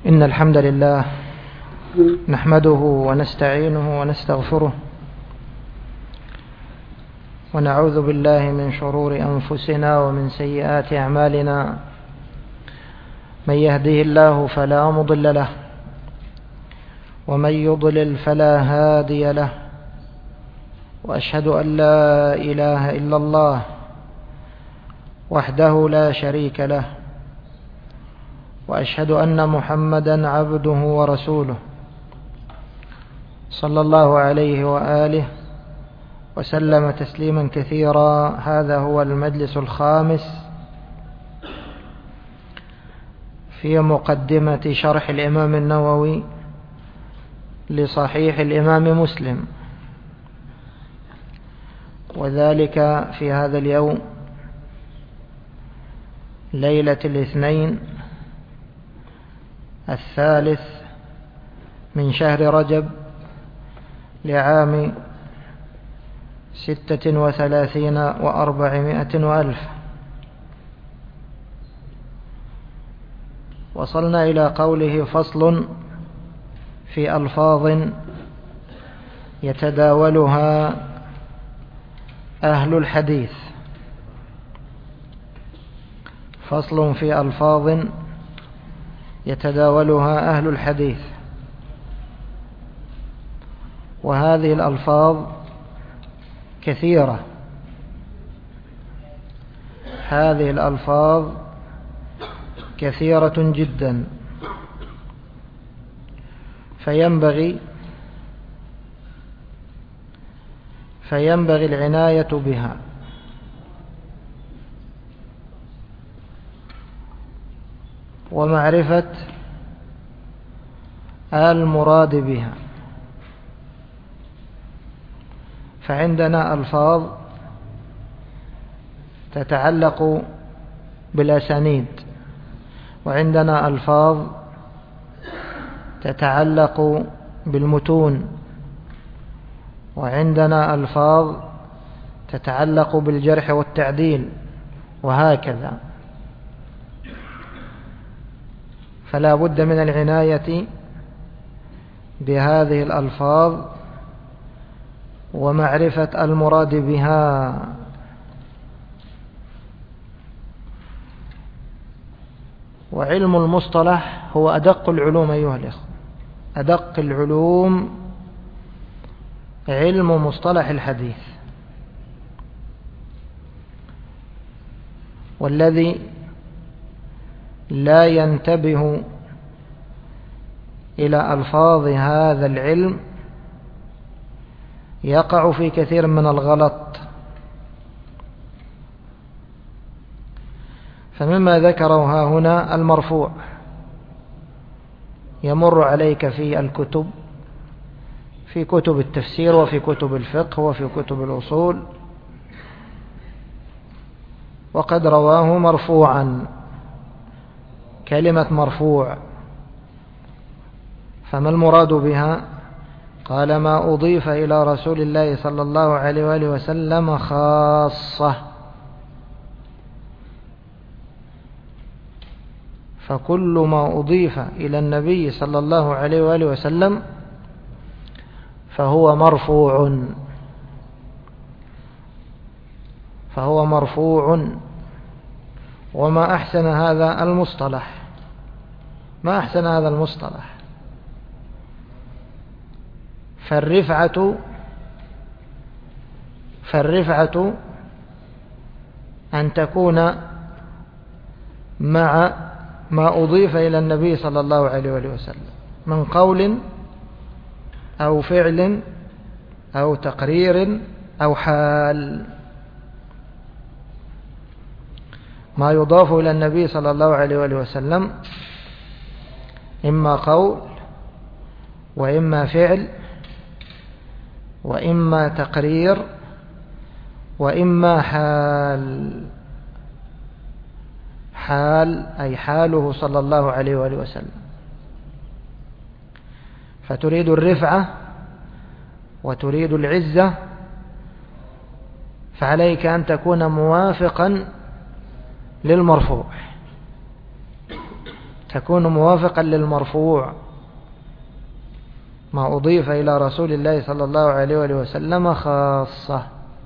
إن الحمد لله نحمده ونستعينه ونستغفره ونعوذ بالله من شرور أنفسنا ومن سيئات أعمالنا. من يهده الله فلا مضل له ومن يضلل فلا هادي له، وأشهد أن لا إله إلا الله وحده لا شريك له، وأشهد أن محمدا عبده ورسوله صلى الله عليه وآله وسلم تسليما كثيرا. هذا هو المجلس الخامس في مقدمة شرح الإمام النووي لصحيح الإمام مسلم، وذلك في هذا اليوم ليلة الاثنين الثالث من شهر رجب لعام 36 و400 وألف. وصلنا إلى قوله: فصل في ألفاظ يتداولها أهل الحديث. فصل في ألفاظ يتداولها أهل الحديث. وهذه الألفاظ كثيرة، هذه الألفاظ كثيرة جدا، فينبغي العناية بها. ومعرفة المراد بها. فعندنا ألفاظ تتعلق بالأسانيد، وعندنا ألفاظ تتعلق بالمتون، وعندنا ألفاظ تتعلق بالجرح والتعديل، وهكذا. فلا بد من العناية بهذه الألفاظ ومعرفة المراد بها. وعلم المصطلح هو أدق العلوم أيها الإخوة، أدق العلوم علم مصطلح الحديث، والذي لا ينتبه إلى ألفاظ هذا العلم يقع في كثير من الغلط. فمما ذكره ها هنا المرفوع يمر عليك في الكتب، في كتب التفسير وفي كتب الفقه وفي كتب الأصول، وقد رواه مرفوعا. كلمة مرفوع فما المراد بها؟ قال: ما أضيف إلى رسول الله صلى الله عليه وآله وسلم خاصة. فكل ما أضيف إلى النبي صلى الله عليه وآله وسلم فهو مرفوع، فهو مرفوع. وما أحسن هذا المصطلح، ما أحسن هذا المصطلح. فالرفعة أن تكون مع ما أضيف إلى النبي صلى الله عليه وآله وسلم من قول أو فعل أو تقرير أو حال. ما يضاف إلى النبي صلى الله عليه وآله وسلم إما قول وإما فعل وإما تقرير وإما حال أي حاله صلى الله عليه وآله وسلم. فتريد الرفعة وتريد العزة، فعليك أن تكون موافقا للمرفوع، تكون موافقا للمرفوع. ما أضيف إلى رسول الله صلى الله عليه وآله وسلم خاصة،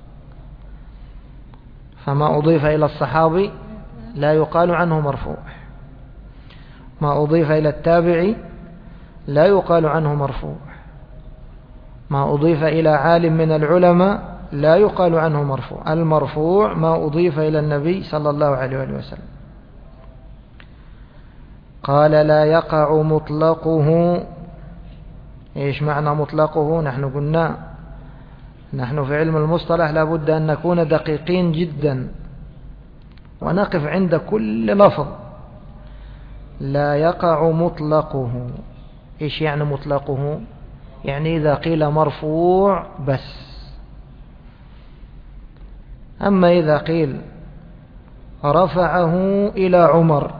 فما أضيف إلى الصحابي لا يقال عنه مرفوع، ما أضيف إلى التابعي لا يقال عنه مرفوع، ما أضيف إلى عالم من العلماء لا يقال عنه مرفوع. المرفوع ما أضيف إلى النبي صلى الله عليه وآله وسلم. قال لا يقع مطلقه. إيش معنى مطلقه؟ نحن قلنا نحن في علم المصطلح لابد أن نكون دقيقين جدا ونقف عند كل لفظ. لا يقع مطلقه. إيش يعني مطلقه؟ يعني إذا قيل مرفوع بس. أما إذا قيل رفعه إلى عمر،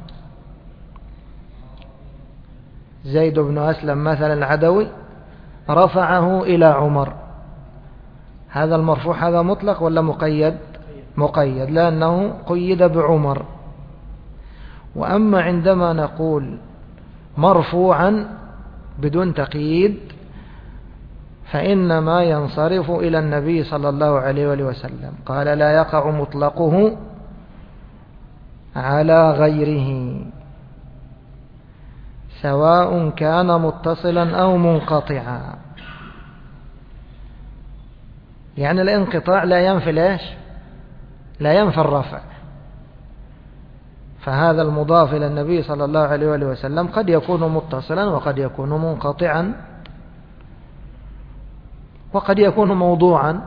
زيد بن أسلم مثلا العدوي رفعه إلى عمر، هذا المرفوع هذا مطلق ولا مقيد؟ مقيد، لأنه قيد بعمر. وأما عندما نقول مرفوعا بدون تقييد فإنما ينصرف إلى النبي صلى الله عليه وآله وسلم. قال لا يقع مطلقه على غيره سواء كان متصلا أو منقطعا. يعني الانقطاع لا ينفي ليش؟ لا ينفي الرفع. فهذا المضاف إلى النبي صلى الله عليه وآله وسلم قد يكون متصلا وقد يكون منقطعا وقد يكون موضوعا.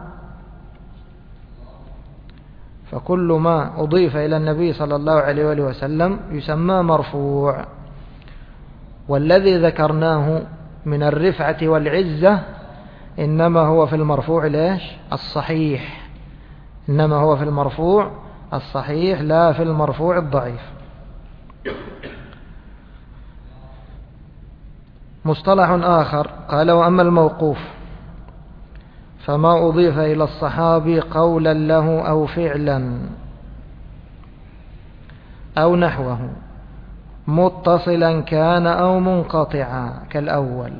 فكل ما أضيف إلى النبي صلى الله عليه وآله وسلم يسمى مرفوع. والذي ذكرناه من الرفعة والعزة إنما هو في المرفوع ليش؟ الصحيح. إنما هو في المرفوع الصحيح لا في المرفوع الضعيف. مصطلح آخر قال وأما الموقوف فما أضيف إلى الصحابي قولا له أو فعلا أو نحوه متصلا كان أو منقطعا كالأول.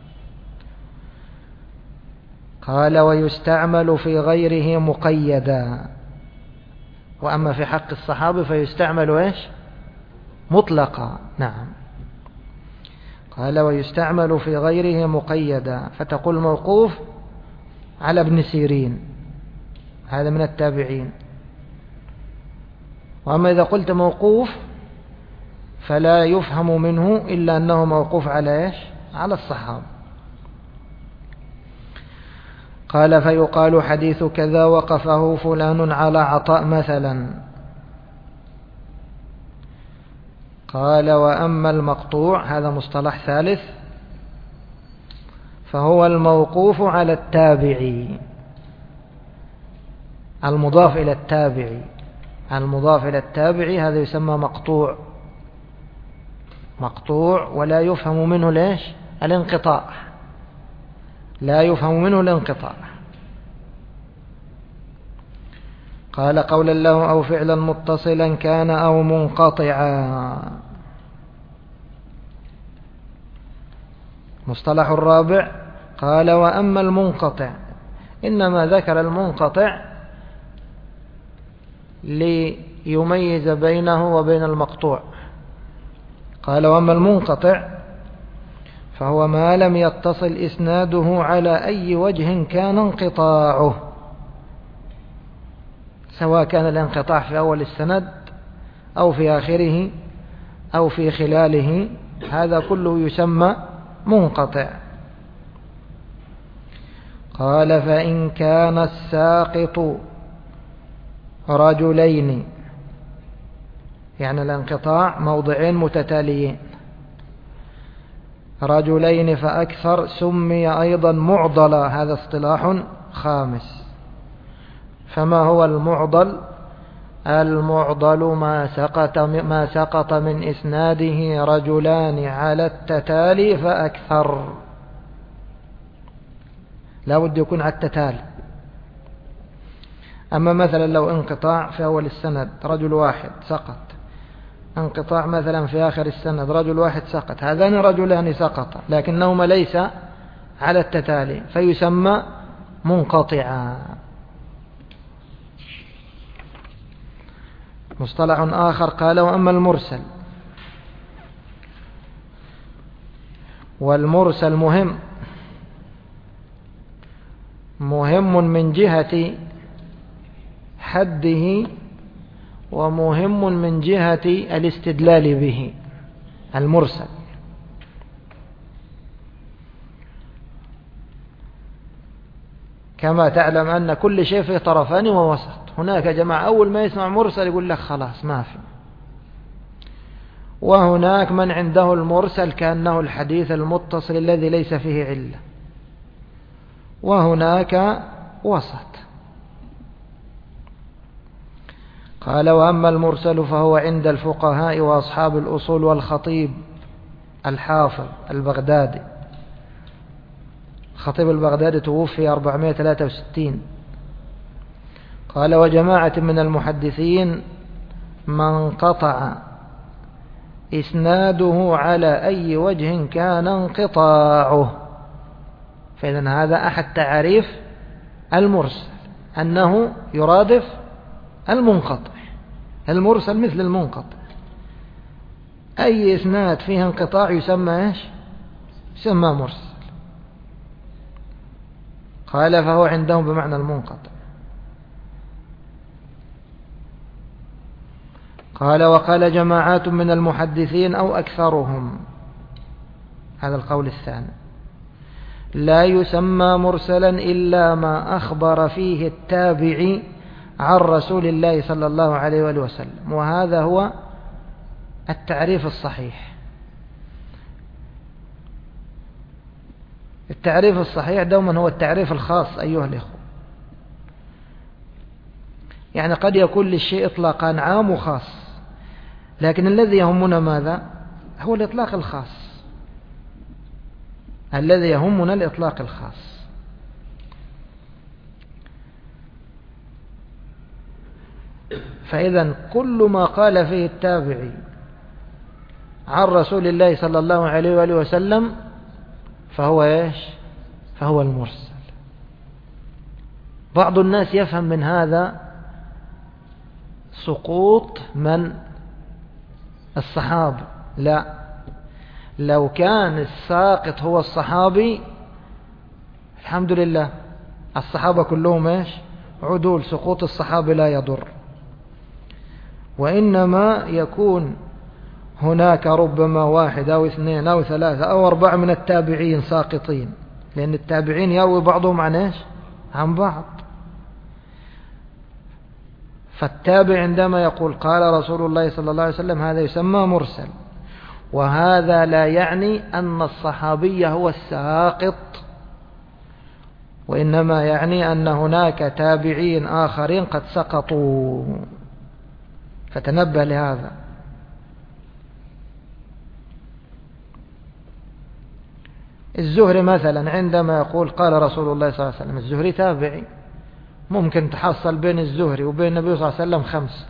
قال ويستعمل في غيره مقيدا. وأما في حق الصحابة فيستعمل إيش؟ مطلقا. نعم. قال ويستعمل في غيره مقيدا، فتقول موقوف على ابن سيرين، هذا من التابعين. وأما إذا قلت موقوف فلا يفهم منه إلا أنه موقوف على إيش؟ على الصحابة. قال فيقال حديث كذا وقفه فلان على عطاء مثلا. قال وأما المقطوع، هذا مصطلح ثالث، فهو الموقوف على التابعي المضاف إلى التابعي. المضاف إلى التابعي هذا يسمى مقطوع. مقطوع ولا يفهم منه ليش؟ الانقطاع، لا يفهم منه الانقطاع. قال قولا له أو فعلا متصلا كان أو منقطعا. مصطلح الرابع قال وأما المنقطع، إنما ذكر المنقطع ليميز بينه وبين المقطوع. قال وأما المنقطع فهو ما لم يتصل إسناده على أي وجه كان انقطاعه، سواء كان الانقطاع في أول السند أو في آخره أو في خلاله، هذا كله يسمى منقطع. قال فإن كان الساقط رجلين، يعني الانقطاع موضعين متتاليين، رجلين فأكثر سمي أيضا معضلا. هذا اصطلاح خامس. فما هو المعضل؟ المعضل ما سقط من إسناده رجلان على التتالي فأكثر. لا بد يكون على التتالي. أما مثلا لو انقطاع في أول السند رجل واحد سقط، انقطاع مثلا في آخر السند، رجل واحد سقط، هذان رجلان سقط لكنهما ليس على التتالي فيسمى منقطعا. مصطلح آخر قال: وأما المرسل. والمرسل مهم من جهة حده، ومهم من جهة الاستدلال به. المرسل كما تعلم أن كل شيء فيه طرفان ووسط. هناك جماعة أول ما يسمع مرسل يقول لك خلاص ما في، وهناك من عنده المرسل كأنه الحديث المتصل الذي ليس فيه علة، وهناك وسط. قال: وأما المرسل فهو عند الفقهاء وأصحاب الأصول والخطيب الحافظ البغدادي. الخطيب البغدادي توفي 463. قال: وجماعة من المحدثين من قطع إسناده على أي وجه كان انقطاعه. فإذن هذا أحد تعريف المرسل، أنه يرادف المنقطع. المرسل مثل المنقطع، أي إسناد فيه انقطاع يسمى إيش؟ يسمى مرسل. قال: فهو عندهم بمعنى المنقطع. قال: وقال جماعات من المحدثين أو أكثرهم، هذا القول الثاني، لا يسمى مرسلا إلا ما أخبر فيه التابعي عن رسول الله صلى الله عليه وآله وسلم. وهذا هو التعريف الصحيح. التعريف الصحيح دوما هو التعريف الخاص أيها الإخوة. يعني قد يكون للشيء إطلاقان عام وخاص، لكن الذي يهمنا ماذا؟ هو الإطلاق الخاص. الذي يهمنا الإطلاق الخاص. فإذا كل ما قال فيه التابعي عن رسول الله صلى الله عليه وآله وسلم فهو إيش؟ فهو المرسل. بعض الناس يفهم من هذا سقوط من الصحابة. لا، لو كان الساقط هو الصحابي الحمد لله، الصحابة كلهم إيش؟ عدول، سقوط الصحابي لا يضر. وإنما يكون هناك ربما واحد أو اثنين أو ثلاثة أو أربعة من التابعين ساقطين، لأن التابعين يروي بعضهم عن إيش؟ عن بعض. فالتابع عندما يقول قال رسول الله صلى الله عليه وسلم هذا يسمى مرسل. وهذا لا يعني أن الصحابي هو الساقط، وإنما يعني أن هناك تابعين آخرين قد سقطوا، فتنبه لهذا. الزهري مثلا عندما يقول قال رسول الله صلى الله عليه وسلم، الزهري تابعي، ممكن تحصل بين الزهري وبين النبي صلى الله عليه وسلم 5.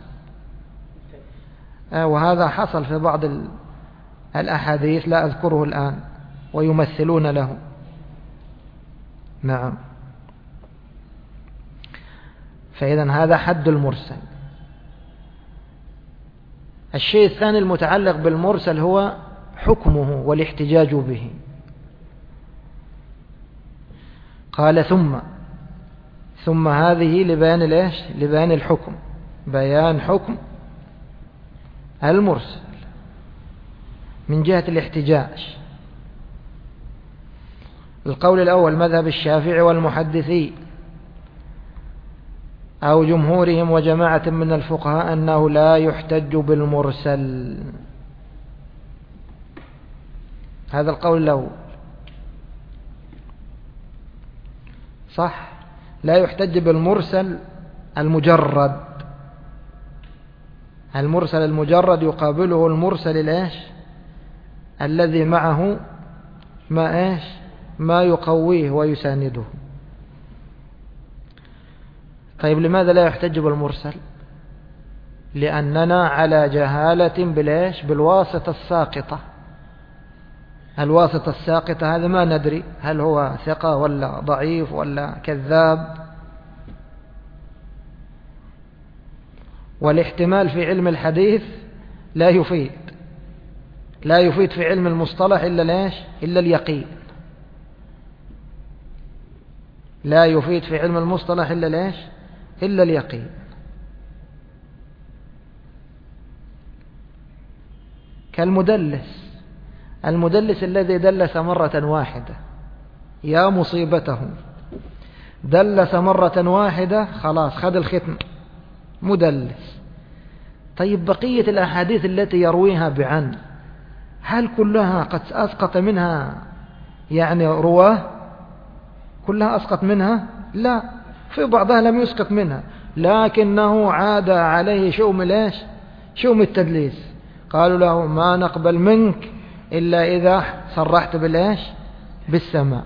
وهذا حصل في بعض الأحاديث لا أذكره الآن، ويمثلون له. نعم. فإذا هذا حد المرسل. الشيء الثاني المتعلق بالمرسل هو حكمه والاحتجاج به. قال ثم هذه لبيان الايش؟ لبيان الحكم، بيان حكم المرسل من جهة الاحتجاج. القول الأول مذهب الشافعي والمحدثين أو جمهورهم وجماعة من الفقهاء أنه لا يحتج بالمرسل. هذا القول الأول صح، لا يحتج بالمرسل المجرد. المرسل المجرد يقابله المرسل الايش؟ الذي معه ما ايش؟ ما يقويه ويسانده. طيب لماذا لا يحتج بالمرسل؟ لأننا على جهالة بالواسطة الساقطة. الواسطة الساقطة هذا ما ندري هل هو ثقة ولا ضعيف ولا كذاب. والاحتمال في علم الحديث لا يفيد في علم المصطلح إلا اليقين. لا يفيد في علم المصطلح إلا اليقين. المدلس الذي دلس مرة واحدة، يا مصيبته، دلس مرة واحدة خلاص خذ الختم، مدلس. طيب بقية الأحاديث التي يرويها بعن هل كلها قد أسقط منها رواه؟ كلها أسقط منها؟ لا، في بعضها لم يسقط منها، لكنه عاد عليه شؤم التدليس. قالوا له ما نقبل منك إلا إذا صرحت بالسماع.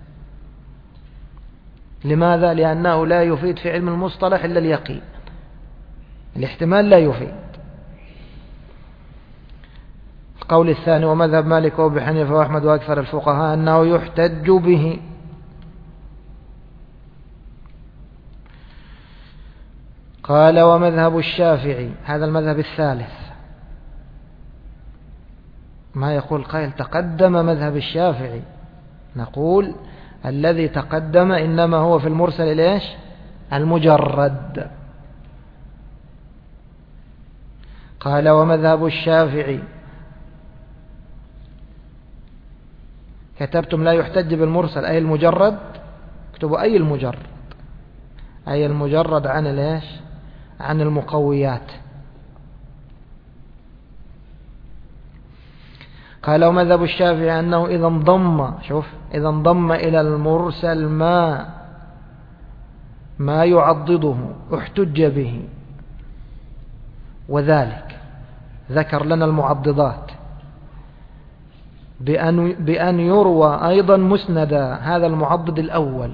لماذا؟ لأنه لا يفيد في علم المصطلح إلا اليقين، الاحتمال لا يفيد. القول الثاني ومذهب مالك وأبي حنيفة وأحمد وأكثر الفقهاء أنه يحتج به. قال ومذهب الشافعي، هذا المذهب الثالث. ما يقول قائل تقدم مذهب الشافعي، نقول الذي تقدم إنما هو في المرسل المجرد. قال ومذهب الشافعي، كتبتم لا يحتج بالمرسل أي المجرد، اكتبوا أي المجرد، أي المجرد عن المقويات. قال ومذهب الشافعي أنه إذا انضم إلى المرسل ما يعضده احتج به. وذلك ذكر لنا المعضدات بأن يروى أيضا مسندا. هذا المعضد الأول،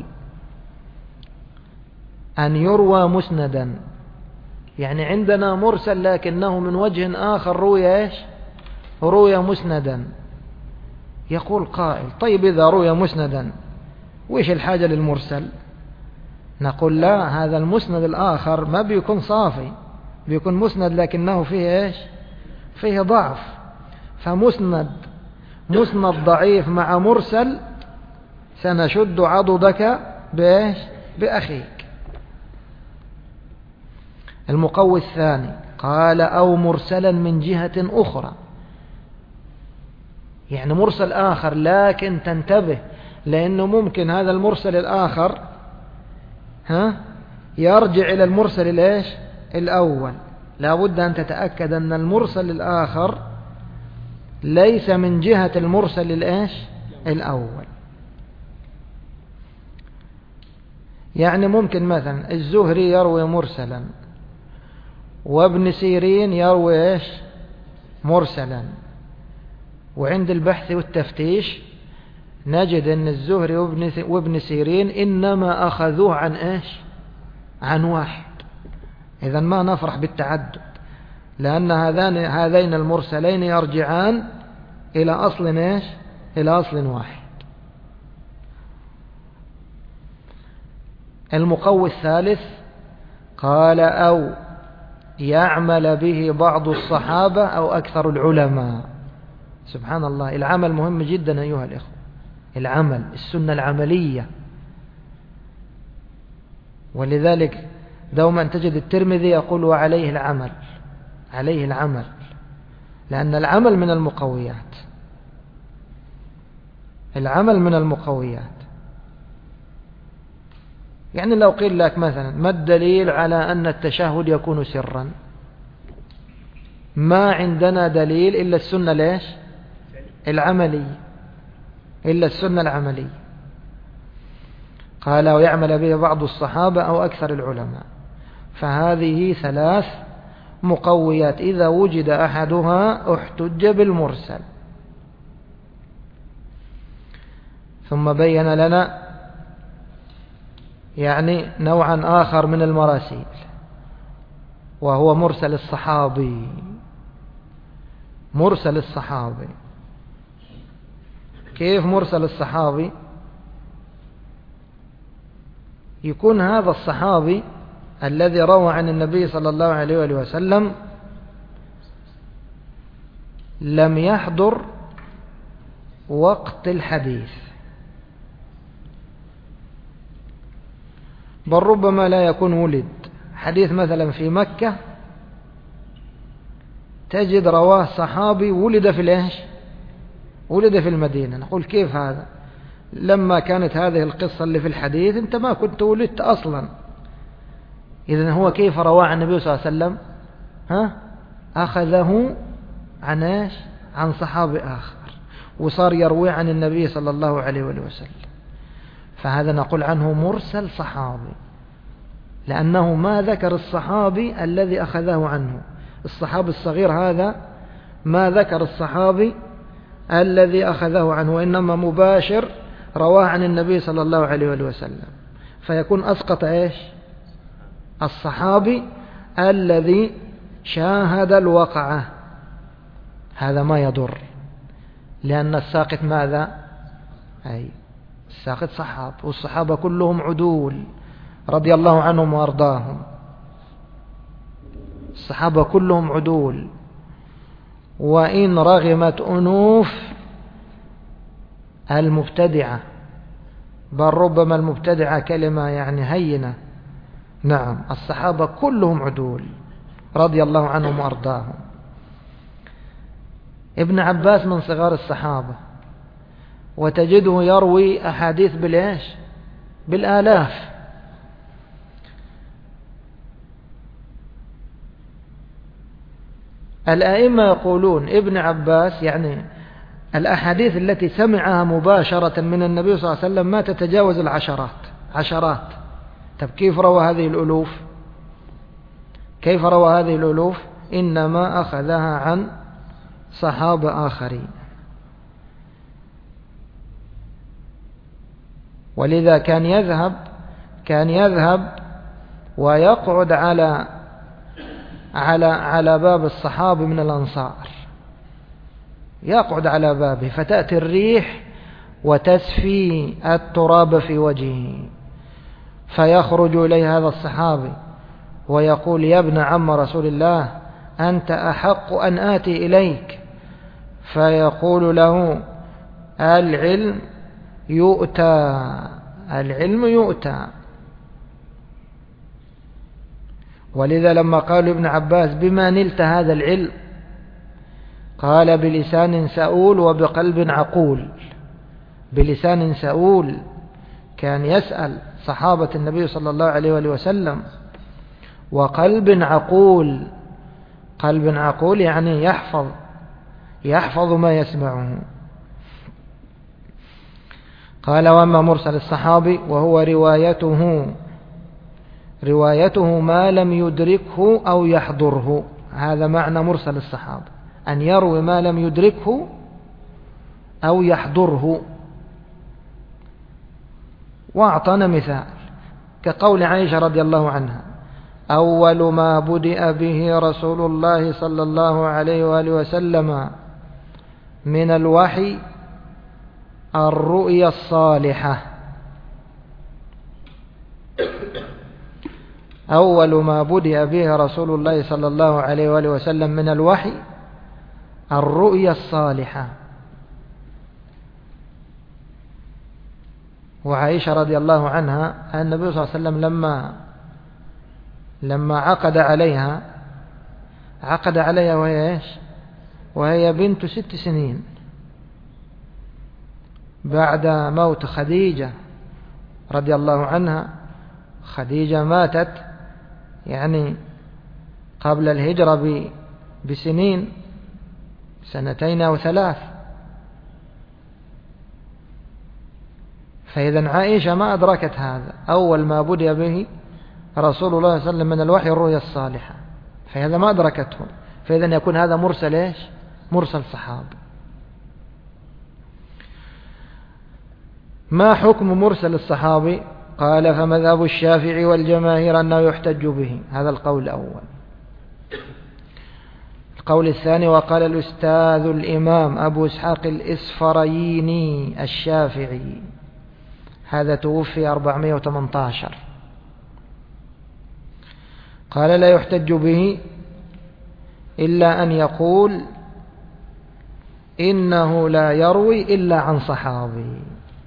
أن يروى مسندا، يعني عندنا مرسل لكنه من وجه آخر روي مسندا. يقول قائل طيب إذا روي مسندا وإيش الحاجة للمرسل؟ نقول لا، هذا المسند الآخر ما بيكون صافي، بيكون مسند لكنه فيه ضعف. فمسند ضعيف مع مرسل سنشد عضدك بأخيك. المقوي الثاني قال أو مرسلا من جهة أخرى، يعني مرسل آخر، لكن تنتبه لأنه ممكن هذا المرسل الآخر يرجع إلى المرسل الأول. لا بد أن تتأكد أن المرسل الآخر ليس من جهة المرسل الأول. يعني ممكن مثلا الزهري يروي مرسلا وابن سيرين يروي مرسلا، وعند البحث والتفتيش نجد أن الزهري وابن سيرين إنما أخذوه عن واحد. إذن ما نفرح بالتعدد، لأن هذين المرسلين يرجعان إلى أصل واحد. المقوي الثالث قال أو يعمل به بعض الصحابة أو أكثر العلماء. سبحان الله، العمل مهم جدا أيها الإخوة، العمل، السنة العملية. ولذلك دوما تجد الترمذي يقول وعليه العمل، عليه العمل، لأن العمل من المقويات، العمل من المقويات. يعني لو قيل لك مثلا ما الدليل على أن التشهد يكون سرا؟ ما عندنا دليل إلا السنة العملية، إلا السنة العملية. قال ويعمل به بعض الصحابة أو أكثر العلماء. فهذه ثلاث مقويات، إذا وجد أحدها احتج بالمرسل. ثم بين لنا يعني نوعا آخر من المراسيل، وهو مرسل الصحابي. مرسل الصحابي. كيف مرسل الصحابي؟ يكون هذا الصحابي الذي روى عن النبي صلى الله عليه وآله وسلم لم يحضر وقت الحديث، بل ربما لا يكون ولد. حديث مثلا في مكة تجد رواه صحابي ولد في الإيش؟ ولد في المدينة. نقول كيف هذا؟ لما كانت هذه القصة اللي في الحديث أنت ما كنت ولدت أصلا. إذن هو كيف رواه عن النبي صلى الله عليه وسلم؟ أخذه عن إيش؟ عن صحابي آخر، وصار يروي عن النبي صلى الله عليه وسلم. فهذا نقول عنه مرسل صحابي، لأنه ما ذكر الصحابي الذي أخذه عنه. الصحابي الصغير هذا ما ذكر الصحابي الذي أخذه عنه، وإنما مباشر رواه عن النبي صلى الله عليه وسلم، فيكون أسقط إيش؟ الصحابي الذي شاهد الوقعة. هذا ما يضر، لأن الساقط ماذا؟ الساقط صحاب، والصحابة كلهم عدول رضي الله عنهم وأرضاهم. الصحابة كلهم عدول، وإن رغمت أنوف المبتدعة، بل ربما المبتدعة كلمة يعني هينة. نعم، الصحابة كلهم عدول رضي الله عنهم وأرضاهم. ابن عباس من صغار الصحابة، وتجده يروي أحاديث بالإيش؟ بالآلاف. الأئمة يقولون ابن عباس يعني الأحاديث التي سمعها مباشرة من النبي صلى الله عليه وسلم ما تتجاوز عشرات. طب كيف روى هذه الألوف؟ كيف روى هذه الألوف؟ إنما أخذها عن صحابة آخرين. ولذا كان يذهب ويقعد على باب الصحابي من الأنصار، يقعد على بابه، فتأتي الريح وتسفي التراب في وجهه، فيخرج إليه هذا الصحابي ويقول: يا ابن عم رسول الله، أنت أحق أن آتي إليك. فيقول له: العلم يؤتى. ولذا لما قالوا ابن عباس: بما نلت هذا العلم؟ قال: بلسان سؤول وبقلب عقول. بلسان سؤول، كان يسأل صحابة النبي صلى الله عليه وسلم، وقلب عقول. قلب عقول يعني يحفظ ما يسمعه. قال: وأما مرسل الصحابي وهو روايته ما لم يدركه أو يحضره. هذا معنى مرسل الصحابة، أن يروي ما لم يدركه أو يحضره. وأعطانا مثال كقول عائشة رضي الله عنها: أول ما بدأ به رسول الله صلى الله عليه وآله وسلم من الوحي الرؤيا الصالحة. أول ما بدأ به رسول الله صلى الله عليه وآله وسلم من الوحي الرؤيا الصالحة. وعائشة رضي الله عنها النبي صلى الله عليه وسلم لما عقد عليها وهي إيش؟ وهي بنت 6 سنين بعد موت خديجة رضي الله عنها. خديجة ماتت يعني قبل الهجرة بسنين، 2 أو 3. فإذا عائشة ما أدركت هذا. أول ما بدأ به رسول الله صلى الله عليه وسلم من الوحي الرؤيا الصالحة، فهذا ما أدركته. فإذا يكون هذا مرسل إيش؟ مرسل صحابي. ما حكم مرسل الصحابي؟ قال: فمذهب الشافعي والجماهير أنه يحتج به. هذا القول الأول. القول الثاني: وقال الأستاذ الإمام أبو إسحاق الإسفرايني الشافعي، هذا توفي 418، قال: لا يحتج به إلا أن يقول إنه لا يروي إلا عن صحابي.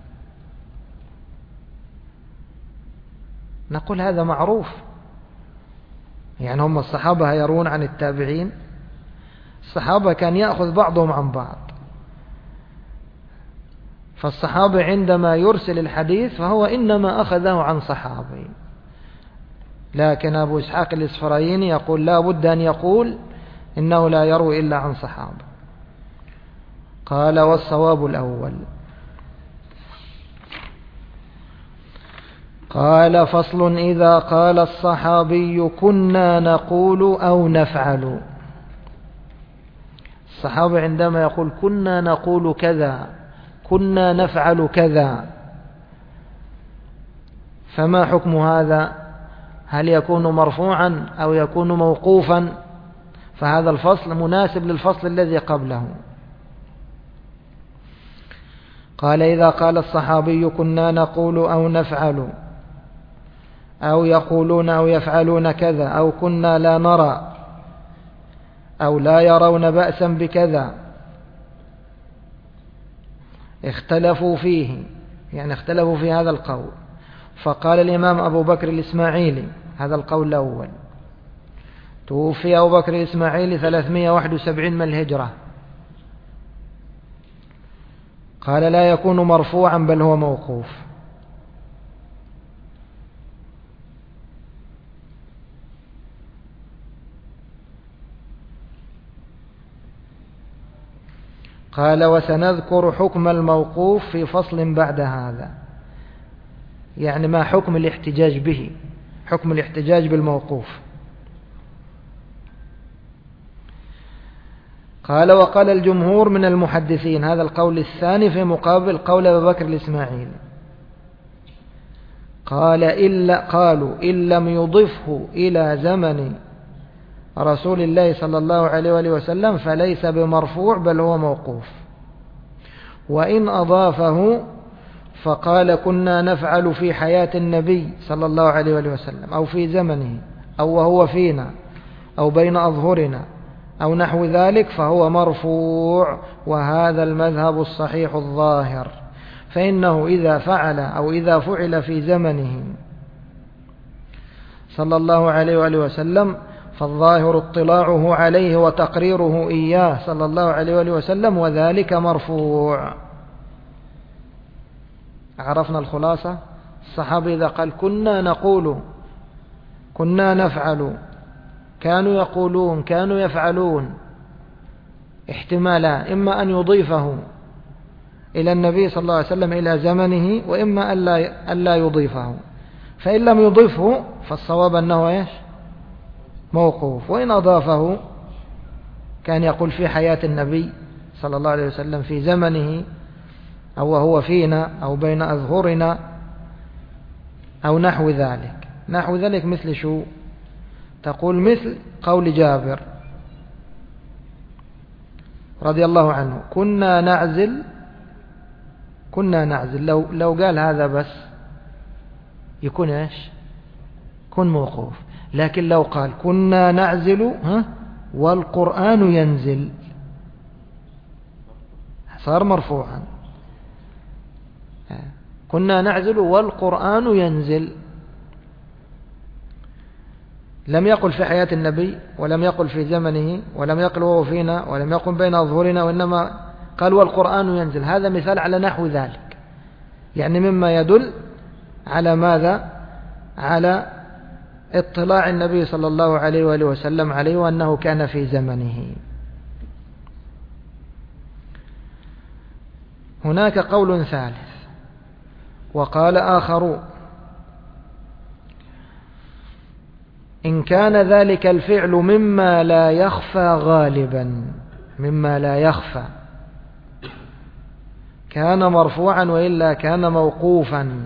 نقول هذا معروف، يعني هم الصحابة يروون عن التابعين، الصحابة كان يأخذ بعضهم عن بعض، فالصحابة عندما يرسل الحديث فهو إنما أخذه عن صحابي، لكن أبو إسحاق الإسفرايني يقول لا بد أن يقول إنه لا يروي إلا عن صحابة. قال: والصواب الأول. قال: فصل: إذا قال الصحابي كنا نقول أو نفعل. الصحابة عندما يقول كنا نقول كذا، كنا نفعل كذا، فما حكم هذا؟ هل يكون مرفوعا أو يكون موقوفا؟ فهذا الفصل مناسب للفصل الذي قبله. قال: إذا قال الصحابي كنا نقول أو نفعل، أو يقولون أو يفعلون كذا، أو كنا لا نرى، أو لا يرون بأسا بكذا، اختلفوا فيه، يعني اختلفوا في هذا القول. فقال الإمام أبو بكر الإسماعيلي، هذا القول الأول، توفي أبو بكر الإسماعيلي 371 من الهجرة، قال: لا يكون مرفوعا بل هو موقوف. قال: وسنذكر حكم الموقوف في فصل بعد هذا، يعني ما حكم الاحتجاج به، حكم الاحتجاج بالموقوف. قال: وقال الجمهور من المحدثين، هذا القول الثاني في مقابل قول أبي بكر الإسماعيلي، قالوا إن لم يضفه إلى زمن رسول الله صلى الله عليه وآله وسلم فليس بمرفوع بل هو موقوف، وإن أضافه فقال كنا نفعل في حياة النبي صلى الله عليه وآله وسلم، أو في زمنه، أو وهو فينا، أو بين أظهرنا، أو نحو ذلك، فهو مرفوع، وهذا المذهب الصحيح الظاهر. فإنه إذا فعل أو إذا فعل في زمنه صلى الله عليه وآله وسلم فالظاهر اطلاعه عليه وتقريره إياه صلى الله عليه وآله وسلم، وذلك مرفوع. عرفنا الخلاصة. الصحابي إذا قال كنا نقول، كنا نفعل، كانوا يقولون، كانوا يفعلون، احتمالا، إما أن يضيفه إلى النبي صلى الله عليه وسلم إلى زمنه، وإما ألا يضيفه. فإن لم يضيفه فالصواب أنه إيش؟ موقوف. وإن أضافه كان يقول في حياة النبي صلى الله عليه وسلم، في زمنه، أو وهو فينا، أو بين أظهرنا، أو نحو ذلك. نحو ذلك مثل شو؟ تقول مثل قول جابر رضي الله عنه كنا نعزل. لو قال هذا بس يكون إيش؟ يكون موقوف. لكن لو قال كنا نعزل والقرآن ينزل صار مرفوعا. كنا نعزل والقرآن ينزل، لم يقل في حياة النبي، ولم يقل في زمنه، ولم يقل وهو فينا، ولم يقل بين أظهرنا، وإنما قال والقرآن ينزل. هذا مثال على نحو ذلك، يعني مما يدل على ماذا؟ على اطلاع النبي صلى الله عليه وآله وسلم عليه، وأنه كان في زمنه. هناك قول ثالث، وقال آخر إن كان ذلك الفعل مما لا يخفى غالبا، مما لا يخفى، كان مرفوعا، وإلا كان موقوفا.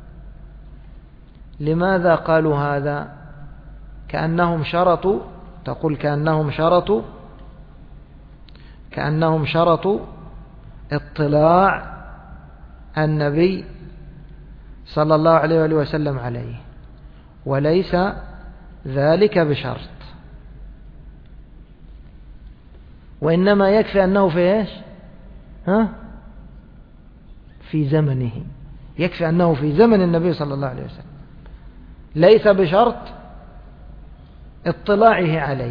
لماذا قالوا هذا؟ كأنهم شرطوا، تقول كأنهم شرطوا كأنهم شرطوا اطلاع النبي صلى الله عليه وآله وسلم عليه، وليس ذلك بشرط، وإنما يكفي أنه في إيش؟ في زمنه، يكفي أنه في زمن النبي صلى الله عليه وسلم، ليس بشرط اطلاعه عليه.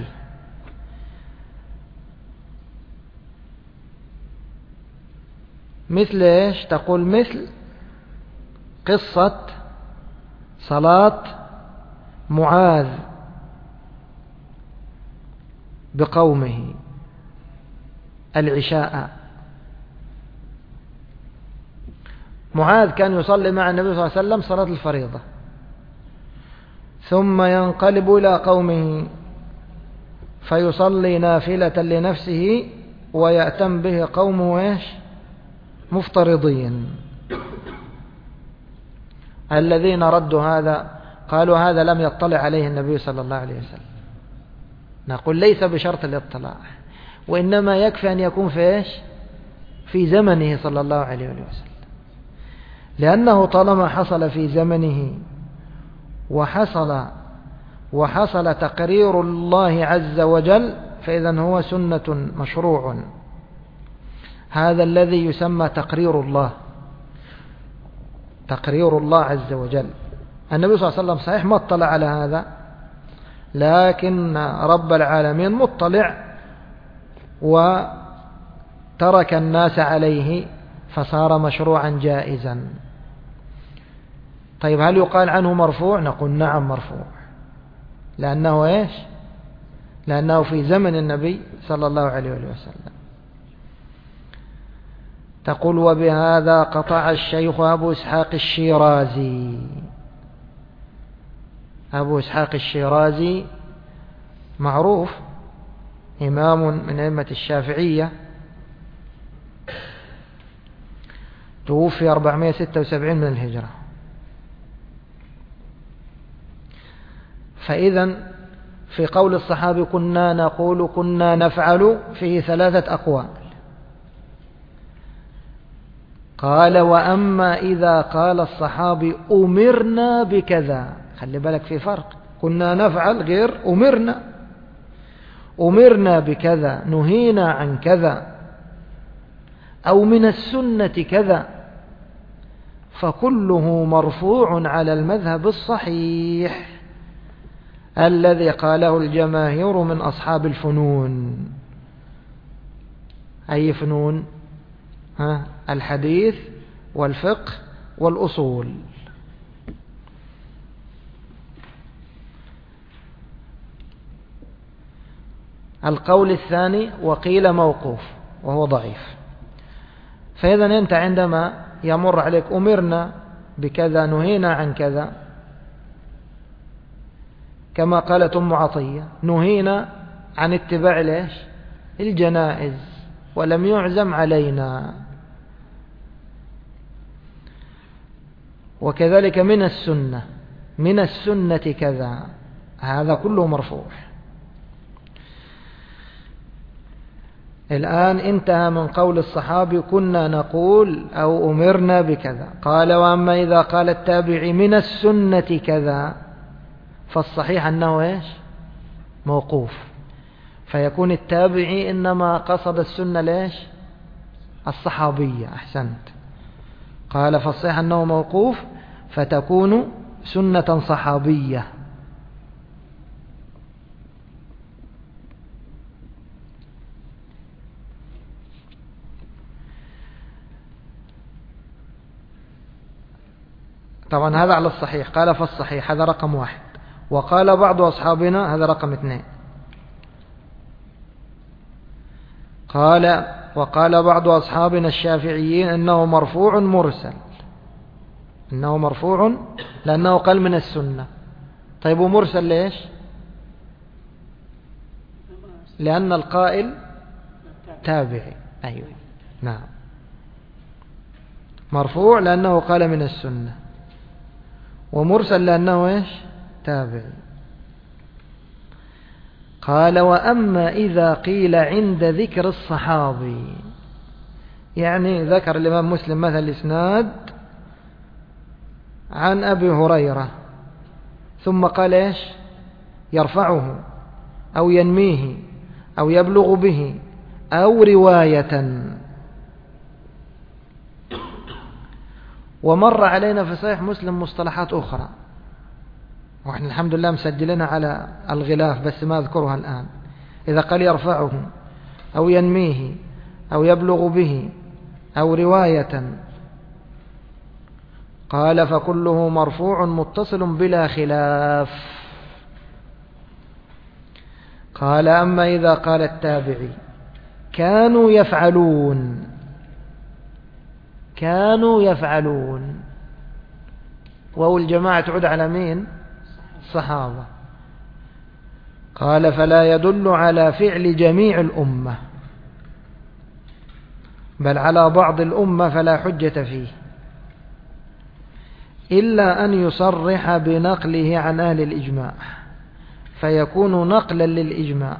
مثل إيش؟ تقول مثل قصة صلاة معاذ بقومه العشاء. معاذ كان يصلي مع النبي صلى الله عليه وسلم صلاة الفريضة، ثم ينقلب إلى قومه فيصلي نافلة لنفسه ويأتم به قومه إيش؟ مفترضين. الذين ردوا هذا قالوا هذا لم يطلع عليه النبي صلى الله عليه وسلم. نقول ليس بشرط الاطلاع، وإنما يكفي أن يكون في إيش؟ في زمنه صلى الله عليه وسلم، لأنه طالما حصل في زمنه وحصل تقرير الله عز وجل، فإذا هو سنة مشروع. هذا الذي يسمى تقرير الله عز وجل. النبي صلى الله عليه وسلم صحيح ما اطلع على هذا، لكن رب العالمين مطلع وترك الناس عليه فصار مشروعا جائزا. طيب هل يقال عنه مرفوع؟ نقول نعم مرفوع، لأنه إيش؟ لأنه في زمن النبي صلى الله عليه وسلم. تقول وبهذا قطع الشيخ أبو إسحاق الشيرازي. أبو إسحاق الشيرازي معروف، إمام من أئمة الشافعية، توفي 476 من الهجرة. فإذا في قول الصحابي كنا نقول كنا نفعل فيه 3 أقوال. قال أما إذا قال الصحابي أمرنا بكذا، خلي بالك في فرق، كنا نفعل غير أمرنا بكذا، نهينا عن كذا، أو من السنة كذا، فكله مرفوع على المذهب الصحيح الذي قاله الجماهير من أصحاب الفنون. أي فنون؟ الحديث والفقه والأصول. القول الثاني وقيل موقوف وهو ضعيف. فإذا أنت عندما يمر عليك أمرنا بكذا نهينا عن كذا، كما قالت أم عطية نهينا عن اتباع ليش؟ الجنائز ولم يعزم علينا. وكذلك من السنة كذا، هذا كله مرفوع. الآن انتهى من قول الصحابي كنا نقول أو أمرنا بكذا. قال وأما إذا قال التابعي من السنة كذا، فالصحيح أنه إيش؟ موقوف، فيكون التابعي إنما قصد السنة ليش؟ الصحابية. أحسنت. قال فالصحيح أنه موقوف، فتكون سنة صحابية. طبعا هذا على الصحيح. قال فالصحيح هذا رقم 1، وقال بعض أصحابنا هذا رقم 2. وقال بعض أصحابنا الشافعيين إنه مرفوع مرسل، إنه مرفوع لأنه قال من السنة. طيب ومرسل ليش؟ لأن القائل تابعي. أيوة نعم، مرفوع لأنه قال من السنة، ومرسل لأنه إيش؟ تابعي. قال وأما إذا قيل عند ذكر الصحابي، يعني ذكر الإمام مسلم مثل الإسناد عن أبي هريرة ثم قال إيش؟ يرفعه أو ينميه أو يبلغ به أو رواية. ومر علينا في صحيح مسلم مصطلحات أخرى وإحنا الحمد لله مسجلنا على الغلاف بس ما أذكرها الآن. إذا قال يرفعه أو ينميه أو يبلغ به أو رواية قال فكله مرفوع متصل بلا خلاف. قال أما إذا قال التابعي كانوا يفعلون وهو الجماعة تعود على مين؟ الصحابة. قال فلا يدل على فعل جميع الأمة بل على بعض الأمة فلا حجة فيه إلا أن يصرح بنقله عن أهل الإجماع فيكون نقلا للإجماع.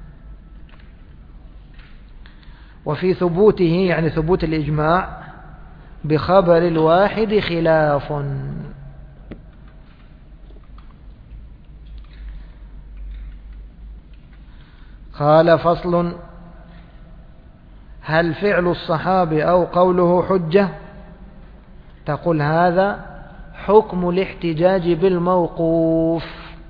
وفي ثبوته يعني ثبوت الإجماع بخبر الواحد خلاف. قال فصل هل فعل الصحابي أو قوله حجة؟ تقول هذا حكم الاحتجاج بالموقوف.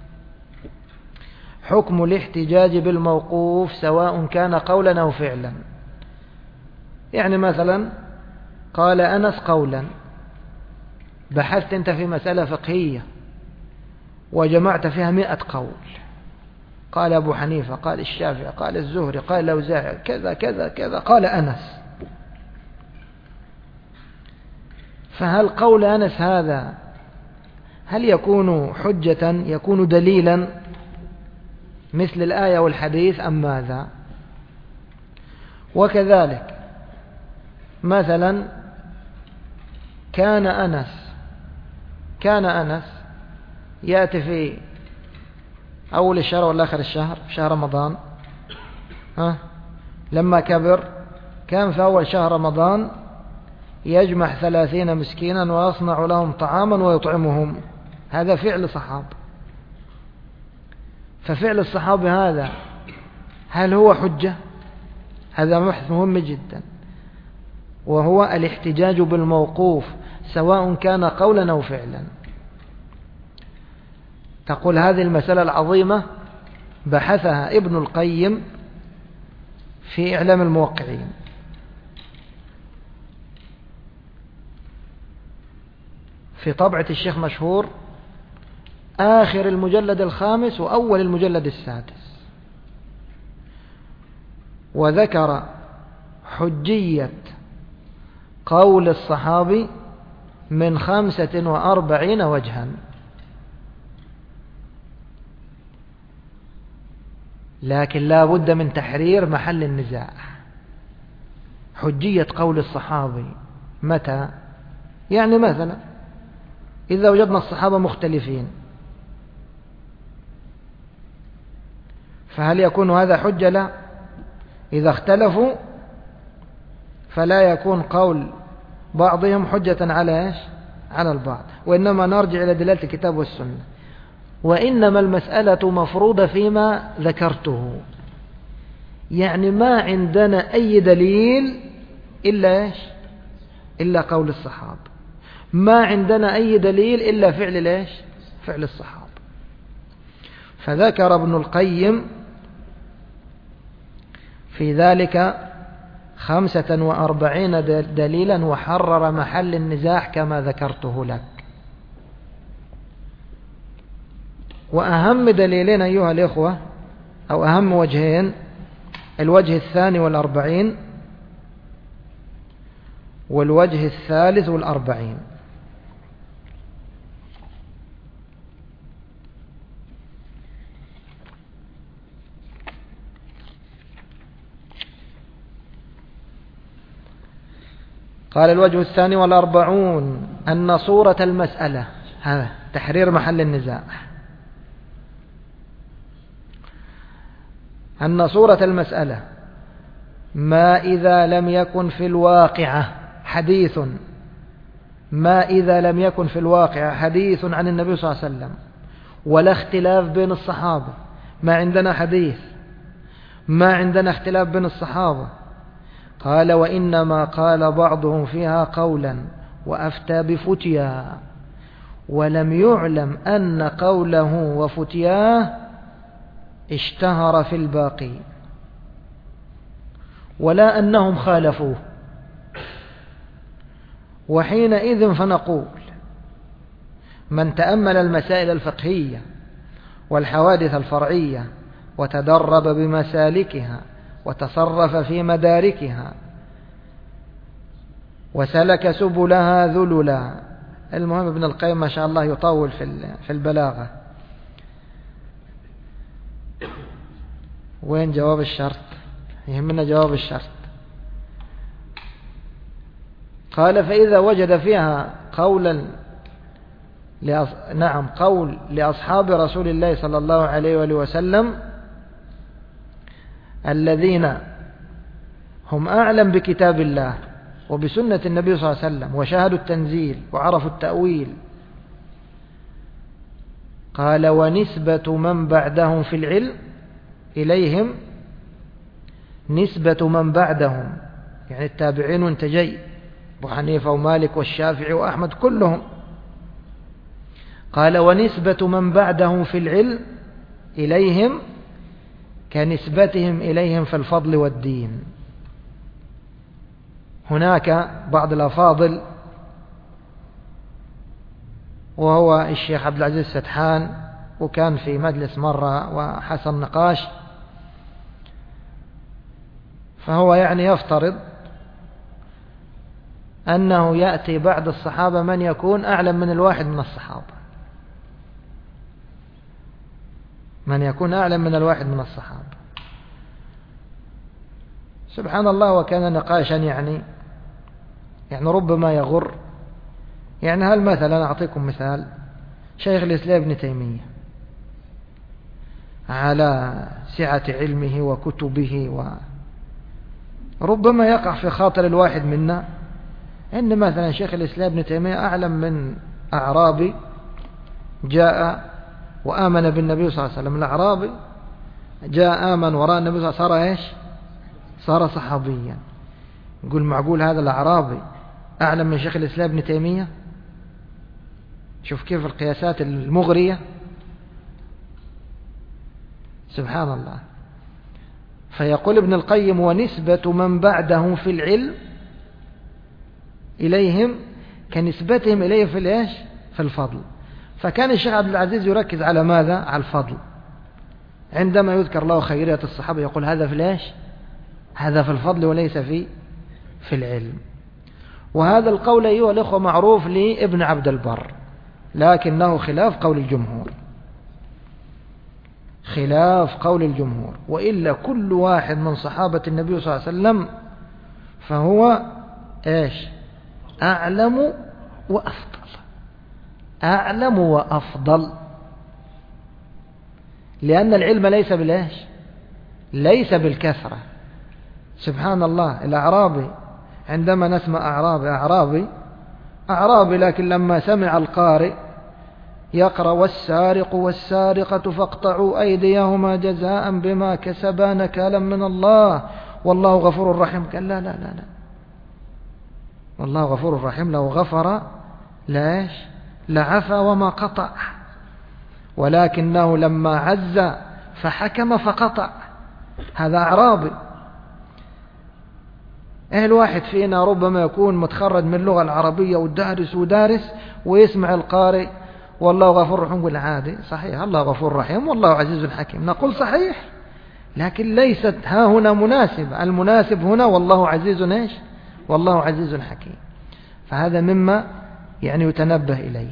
حكم الاحتجاج بالموقوف سواء كان قولا أو فعلا. يعني مثلا قال أنس قولا، بحثت أنت في مسألة فقهية وجمعت فيها 100 قول، قال أبو حنيفة، قال الشافعي، قال الزهري، قال الأوزاعي، كذا كذا كذا، قال أنس. فهل قول أنس هذا هل يكون حجة يكون دليلا مثل الآية والحديث أم ماذا؟ وكذلك مثلا كان أنس يأتي في أول الشهر ولا آخر الشهر، شهر رمضان، لما كبر كان في أول شهر رمضان يجمع 30 مسكينا ويصنع لهم طعاما ويطعمهم. هذا فعل صحابي. ففعل الصحابي هذا هل هو حجة؟ هذا بحث مهم جدا، وهو الاحتجاج بالموقوف سواء كان قولا أو فعلا. تقول هذه المسألة العظيمة بحثها ابن القيم في إعلام الموقعين. في طبعة الشيخ مشهور آخر المجلد 5 وأول المجلد 6، وذكر حجية قول الصحابي من 45 وجها. لكن لا بد من تحرير محل النزاع. حجية قول الصحابي متى؟ يعني مثلا إذا وجدنا الصحابة مختلفين فهل يكون هذا حجة؟ لا. إذا اختلفوا فلا يكون قول بعضهم حجة على إيش؟ على البعض، وإنما نرجع إلى دلالة الكتاب والسنة. وإنما المسألة مفروضة فيما ذكرته، يعني ما عندنا أي دليل إلا إيش؟ إلا قول الصحابة. ما عندنا أي دليل إلا فعل إيش؟ فعل الصحابة. فذكر ابن القيم في ذلك 45 دليلا وحرر محل النزاع كما ذكرته لك. وأهم دليلين أيها الإخوة أو أهم وجهين، الوجه 42 والوجه 43. قال الوجه 42 أن صورة المسألة، هذا تحرير محل النزاع، أن صورة المسألة ما إذا لم يكن في الواقعة حديث، ما إذا لم يكن في الواقعة حديث عن النبي صلى الله عليه وسلم ولا اختلاف بين الصحابة، ما عندنا حديث، ما عندنا اختلاف بين الصحابة. قال وإنما قال بعضهم فيها قولا وأفتى بفتيا، ولم يعلم أن قوله وفتياه اشتهر في الباقي، ولا أنهم خالفوه. وحينئذ فنقول من تأمل المسائل الفقهية والحوادث الفرعية وتدرب بمسالكها وتصرف في مداركها وسلك سبلها ذللا. المهم ابن القيم ما شاء الله يطول في البلاغة. وين جواب الشرط؟ يهمنا جواب الشرط. قال فإذا وجد فيها قولا قول لأصحاب رسول الله صلى الله عليه وآله وسلم الذين هم أعلم بكتاب الله وبسنة النبي صلى الله عليه وسلم وشاهدوا التنزيل وعرفوا التأويل. قال ونسبة من بعدهم في العلم إليهم، نسبة من بعدهم يعني التابعين وانت جاي أبو حنيفة ومالك والشافعي وأحمد كلهم. قال ونسبة من بعدهم في العلم إليهم كنسبتهم إليهم في الفضل والدين. هناك بعض الأفاضل وهو الشيخ عبد العزيز السدحان، وكان في مجلس مرة وحصل نقاش، فهو يعني يفترض أنه يأتي بعد الصحابة من يكون أعلم من الواحد من الصحابة، من يكون أعلم من الواحد من الصحابة. سبحان الله. وكان نقاشا يعني ربما يغر. يعني هل مثلا أعطيكم مثال شيخ الإسلام ابن تيمية على سعة علمه وكتبه، وربما يقع في خاطر الواحد منا إن مثلا شيخ الإسلام ابن تيمية أعلم من أعرابي جاء وآمن بالنبي صلى الله عليه وسلم. الأعرابي جاء آمن وراء النبي صلى الله عليه وسلم، صار إيش؟ صار صحابيا. يقول معقول هذا الأعرابي أعلم من شيخ الإسلام ابن تيمية؟ شوف كيف القياسات المغرية. سبحان الله. فيقول ابن القيم ونسبة من بعدهم في العلم إليهم كنسبتهم إليه في الإيش؟ في الفضل. فكان الشيخ عبد العزيز يركز على ماذا؟ على الفضل. عندما يذكر له خيرية الصحابة يقول هذا في الإيش؟ هذا في الفضل وليس في العلم. وهذا القول أيها الأخوة معروف لابن عبد البر، لكنه خلاف قول الجمهور، خلاف قول الجمهور. وإلا كل واحد من صحابة النبي صلى الله عليه وسلم فهو إيش؟ أعلم وأفضل، أعلم وأفضل. لأن العلم ليس بالإيش؟ ليس بالكثرة. سبحان الله. الأعرابي عندما نسمع أعرابي لكن لما سمع القارئ يقرأ والسارق والسارقة فاقطعوا أيديهما جزاء بما كسبا نكالا من الله والله غفور رحيم، قال لا لا لا لا، والله غفور رحيم، لو غفر ليش لعفى وما قطع، ولكنه لما عز فحكم فقطع. هذا أعرابي. الواحد فينا ربما يكون متخرج من اللغة العربية ودارس ويسمع القارئ والله غفور رحيم يقول عادي صحيح، الله غفور رحيم والله عزيز حكيم، نقول صحيح، لكن ليست ها هنا مناسبة. المناسب هنا والله عزيز إيش؟ والله عزيز حكيم. فهذا مما يتنبه إليه.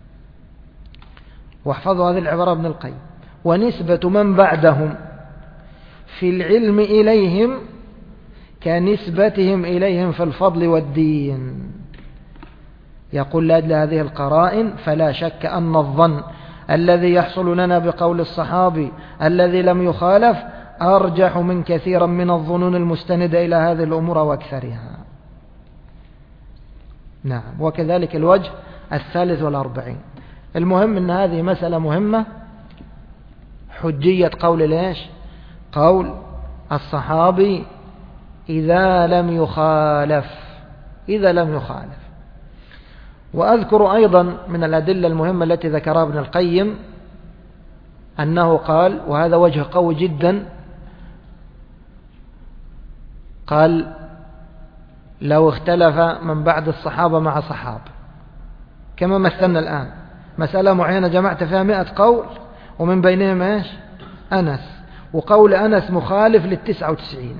واحفظوا هذه العبارة ابن القيم. ونسبة من بعدهم في العلم إليهم كنسبتهم إليهم في الفضل والدين. يقول لأجل هذه القرائن فلا شك أن الظن الذي يحصل لنا بقول الصحابي الذي لم يخالف أرجح من كثيرا من الظنون المستندة إلى هذه الأمور وأكثرها. نعم. وكذلك الوجه 43. المهم أن هذه مسألة مهمة، حجية قول ليش؟ قول الصحابي إذا لم يخالف. وأذكر أيضا من الأدلة المهمة التي ذكرها ابن القيم أنه قال، وهذا وجه قوي جدا، قال لو اختلف من بعد الصحابة مع صحابة كما مثلنا الآن، مسألة معينة جمعت فيها 100 قول ومن بينهم ايش؟ أنس، وقول أنس مخالف 99.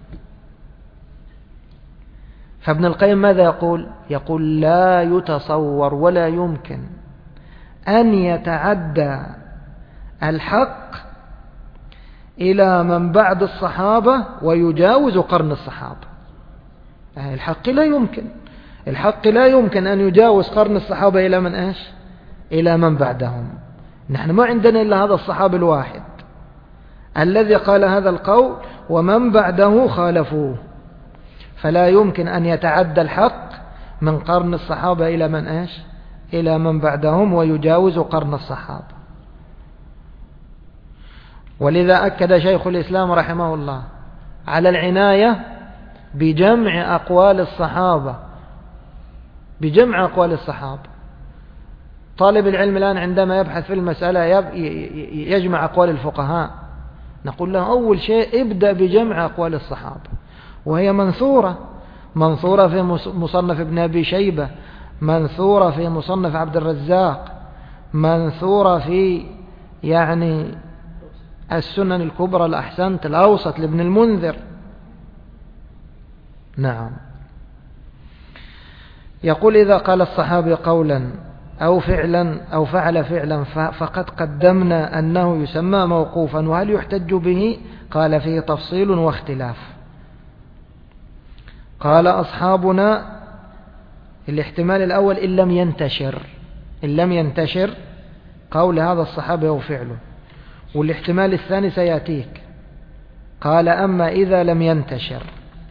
فابن القيم ماذا يقول؟ يقول لا يتصور ولا يمكن أن يتعدى الحق إلى من بعد الصحابة ويجاوز قرن الصحابة. الحق لا يمكن أن يجاوز قرن الصحابة إلى من إيش؟ إلى من بعدهم. نحن ما عندنا إلا هذا الصحابي الواحد الذي قال هذا القول ومن بعده خالفوه، فلا يمكن أن يتعدى الحق من قرن الصحابة إلى من إيش؟ إلى من بعدهم ويجاوز قرن الصحابة. ولذا أكد شيخ الإسلام رحمه الله على العناية بجمع أقوال الصحابة. طالب العلم الآن عندما يبحث في المسألة يجمع أقوال الفقهاء، نقول له أول شيء ابدأ بجمع أقوال الصحابة، وهي منثورة في مصنف ابن أبي شيبة، منثورة في مصنف عبد الرزاق، منثورة في السنن الكبرى الأحسنت الأوسط لابن المنذر. نعم. يقول إذا قال الصحابي قولا أو فعلا أو فعل فعلا فقد قدمنا أنه يسمى موقوفا، وهل يحتج به؟ قال فيه تفصيل واختلاف. قال أصحابنا الاحتمال الأول إن لم ينتشر قول هذا الصحابي أو فعله، والاحتمال الثاني سيأتيك. قال أما إذا لم ينتشر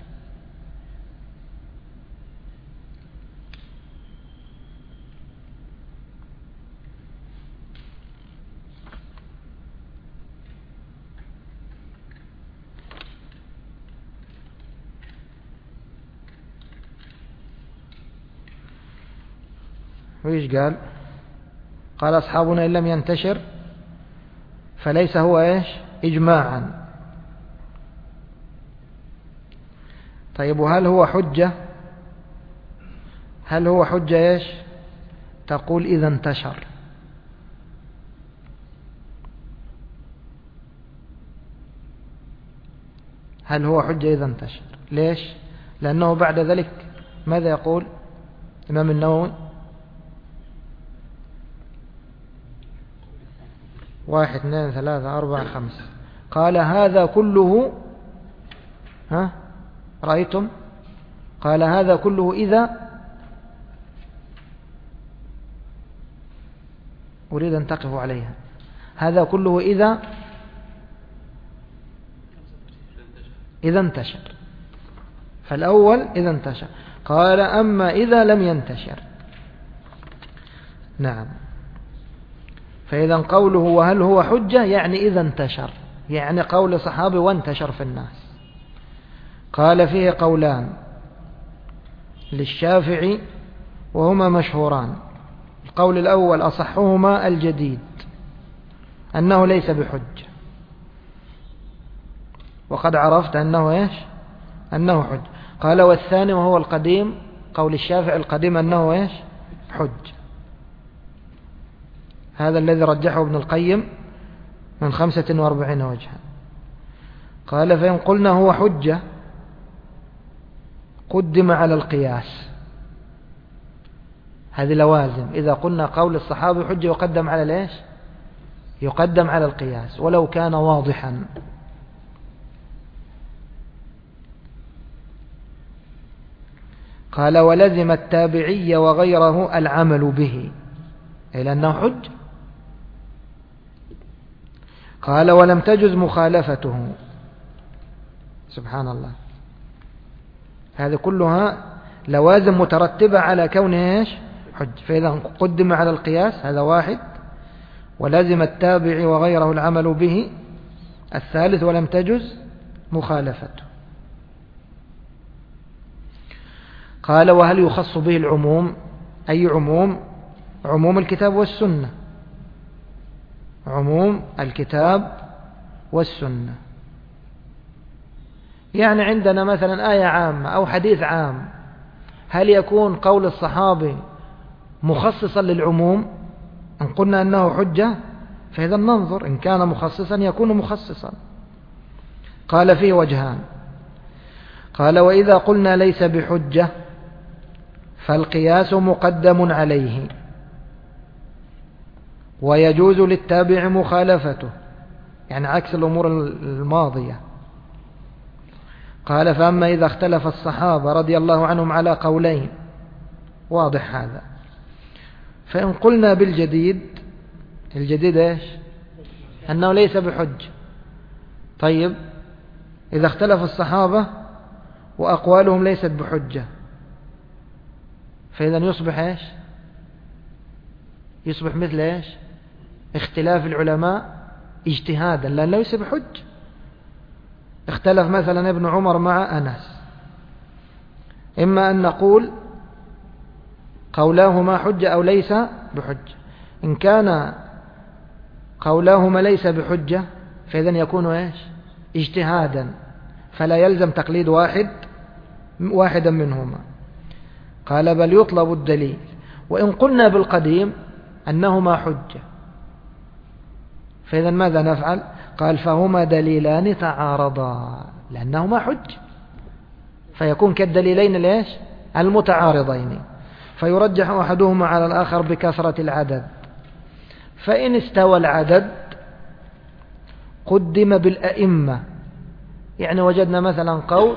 وإيش قال؟ قال أصحابنا إن لم ينتشر فليس هو إيش؟ إجماعا. طيب وهل هو حجة؟ إيش؟ تقول إذا انتشر. هل هو حجة إذا انتشر؟ ليش؟ لأنه بعد ذلك ماذا يقول الإمام النووي؟ 1 2 3 4 5. قال هذا كله رأيتم؟ قال هذا كله إذا، أريد أن تقفوا عليها، هذا كله إذا انتشر. فالأول إذا انتشر. قال أما إذا لم ينتشر. نعم. فإذا قوله وهل هو حجة يعني إذا انتشر، يعني قول صحابي وانتشر في الناس. قال فيه قولان للشافعي وهما مشهوران. القول الأول أصحهما الجديد أنه ليس بحجة، وقد عرفت أنه إيش؟ أنه حج. قال والثاني وهو القديم، قول الشافعي القديم أنه إيش؟ حج. هذا الذي رجحه ابن القيم من 45 وجها. قال فإن قلنا هو حجة قدم على القياس. هذه لوازم. إذا قلنا قول الصحابي حجة يقدم على ليش؟ يقدم على القياس ولو كان واضحا. قال ولزم التابعي وغيره العمل به إلى أنه حج. قال ولم تجز مخالفته سبحان الله. هذه كلها لوازم مترتبة على كونه إيش؟ حج. فإذا قدم على القياس هذا واحد، ولازم التابع وغيره العمل به الثالث، ولم تجز مخالفته. قال: وهل يخص به العموم؟ أي عموم؟ عموم الكتاب والسنة، عموم الكتاب والسنة. يعني عندنا مثلا آية عامة أو حديث عام، هل يكون قول الصحابي مخصصا للعموم؟ إن قلنا أنه حجة فإذا ننظر، إن كان مخصصا يكون مخصصا. قال: فيه وجهان. قال: وإذا قلنا ليس بحجة فالقياس مقدم عليه ويجوز للتابع مخالفته، يعني عكس الأمور الماضية. قال: فأما إذا اختلف الصحابة رضي الله عنهم على قولين، واضح هذا. فإن قلنا بالجديد، الجديد إيش؟ أنه ليس بحج. طيب إذا اختلف الصحابة وأقوالهم ليست بحجة، فإذا يصبح إيش؟ يصبح مثل إيش؟ اختلاف العلماء اجتهادا، لأنه ليس بحج. اختلف مثلا ابن عمر مع أنس، إما أن نقول قولاهما حجة أو ليس بحجة. إن كان قولاهما ليس بحجة فإذن يكون إيش؟ اجتهادا، فلا يلزم تقليد واحدا منهما. قال: بل يطلب الدليل. وإن قلنا بالقديم أنهما حجة فإذن ماذا نفعل؟ قال: فهما دليلان تعارضا، لأنهما حج، فيكون كالدليلين ليش؟ المتعارضين، فيرجح أحدهما على الآخر بكثرة العدد. فإن استوى العدد قدم بالأئمة، يعني وجدنا مثلا قول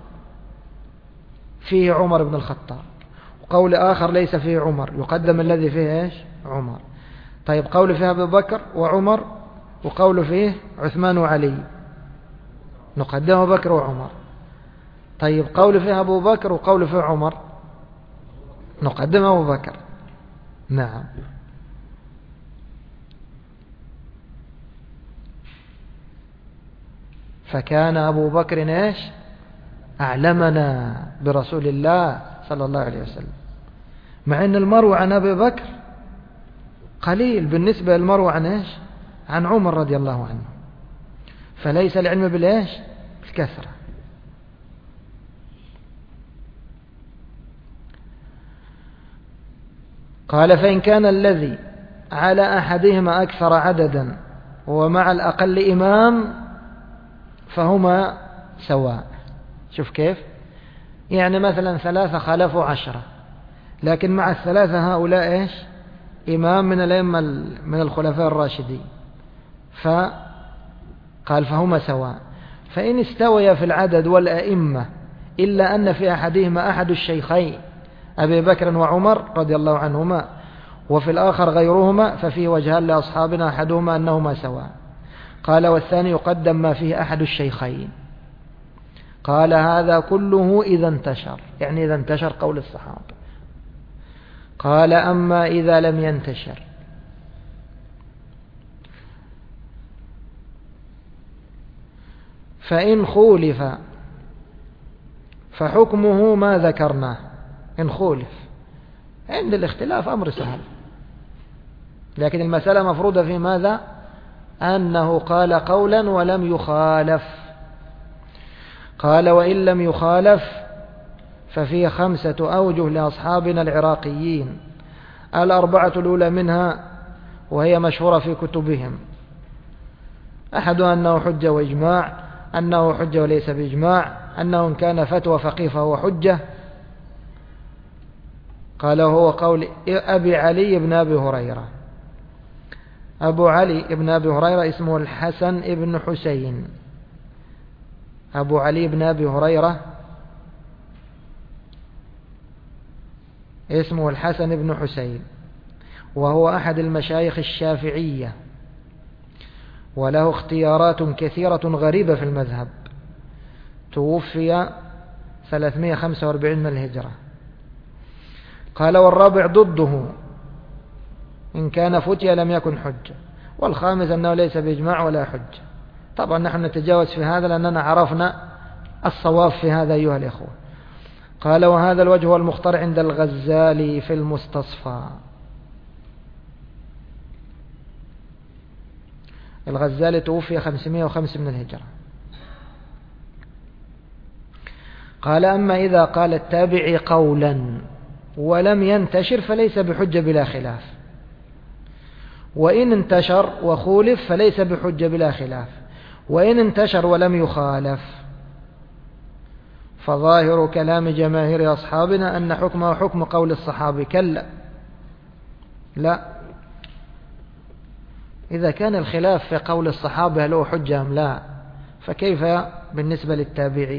فيه عمر بن الخطاب وقول آخر ليس فيه عمر، يقدم الذي فيه إيش؟ عمر. طيب قول فيه أبو بكر وعمر وقول فيه عثمان وعلي، نقدم أبو بكر وعمر. طيب قول فيه أبو بكر وقول فيه عمر، نقدم أبو بكر. نعم. فكان أبو بكر إيش؟ أعلمنا برسول الله صلى الله عليه وسلم، مع أن المروي عن أبي بكر قليل بالنسبة للمروي عن إيش؟ عن عمر رضي الله عنه، فليس العلم بالإيش؟ بالكثرة. قال: فإن كان الذي على أحدهما أكثر عددا ومع الأقل إمام فهما سواء. شوف كيف؟ يعني مثلا 3 خالفوا 10، لكن مع الثلاثة هؤلاء إيش؟ إمام من الأئمة من الخلفاء الراشدين، فقال فهما سواء. فإن استويا في العدد والأئمة إلا أن في أحدهما أحد الشيخين أبي بكر وعمر رضي الله عنهما وفي الآخر غيرهما، ففيه وجهان لأصحابنا، أحدهما أنهما سواء. قال: والثاني يقدم ما فيه أحد الشيخين. قال: هذا كله إذا انتشر، يعني إذا انتشر قول الصحابة. قال: أما إذا لم ينتشر فإن خولف فحكمه ما ذكرناه. إن خولف، عند الاختلاف أمر سهل، لكن المسألة مفروضة في ماذا؟ أنه قال قولا ولم يخالف. قال: وإن لم يخالف ففي 5 أوجه لأصحابنا العراقيين، 4 الأولى منها وهي مشهورة في كتبهم. أحدها أنه حجة وإجماع، أنه حجة وليس بإجماع، أنه إن كان فتوى فقيه فهو حجة. قال: هو قول أبي علي بن أبي هريرة. أبو علي بن أبي هريرة اسمه الحسن بن حسين. أبو علي بن أبي هريرة اسمه الحسن بن حسين، وهو أحد المشايخ الشافعية، وله اختيارات كثيرة غريبة في المذهب توفي 345 من الهجرة. قال والرابع ضده إن كان فتي لم يكن حجة، والخامس أنه ليس بإجماع ولا حجة. طبعا نحن نتجاوز في هذا لأننا عرفنا الصواب في هذا أيها الإخوة. قال وهذا الوجه هو المختار عند الغزالي في المستصفى. الغزالي توفي 505 من الهجرة. قال أما إذا قال التابعي قولا ولم ينتشر فليس بحجة بلا خلاف، وإن انتشر وخولف فليس بحجة بلا خلاف، وإن انتشر ولم يخالف فظاهر كلام جماهير أصحابنا أن حكمه حكم قول الصحابي. كلا، لا، إذا كان الخلاف في قول الصحابة هل هو حجة أم لا، فكيف بالنسبة للتابعي؟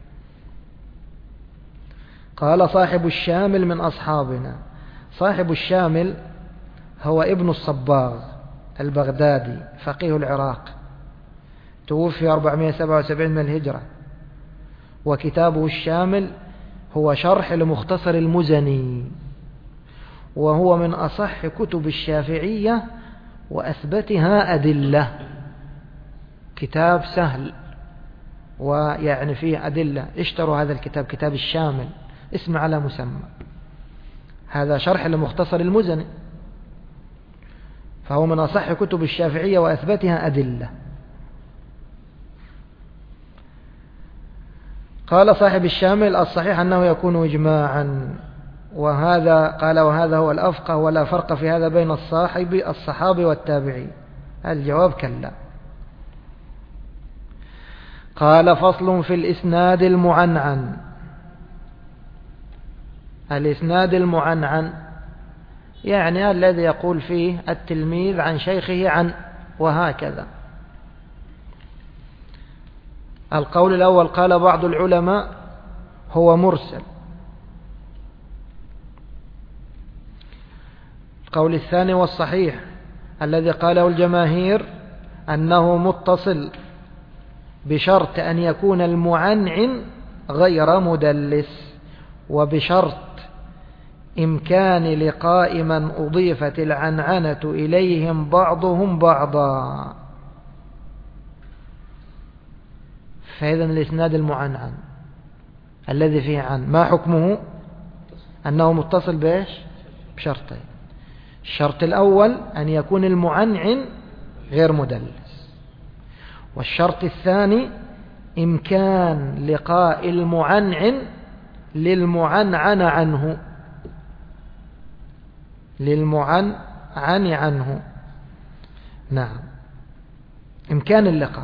قال صاحب الشامل من أصحابنا. صاحب الشامل هو ابن الصباغ البغدادي فقيه العراق، توفي 477 من الهجرة، وكتابه الشامل هو شرح لمختصر المزني، وهو من أصح كتب الشافعية وأثبتها أدلة. كتاب سهل ويعني فيه أدلة. اشتروا هذا الكتاب، كتاب الشامل، اسم على مسمى. هذا شرح لمختصر المزني، فهو من أصح كتب الشافعية وأثبتها أدلة. قال صاحب الشامل الصحيح أنه يكون إجماعا، وهذا قال وهذا هو الأفقه، ولا فرق في هذا بين الصحابي والتابعي. الجواب كلا. قال فصل في الإسناد المعنعن. الإسناد المعنعن يعني الذي يقول فيه التلميذ عن شيخه عن، وهكذا. القول الأول قال بعض العلماء هو مرسل. القول الثاني والصحيح الذي قاله الجماهير أنه متصل بشرط أن يكون المعنعن غير مدلس، وبشرط إمكان لقاء من أضيفت العنعنة إليهم بعضهم بعضا. فإذا الإسناد المعنعن الذي فيه عن ما حكمه؟ أنه متصل بإيش؟ بشرطين. الشرط الأول أن يكون المعنعن غير مدلس، والشرط الثاني إمكان لقاء المعنعن للمعنعن عنه، للمعنعن عنه. نعم، إمكان اللقاء.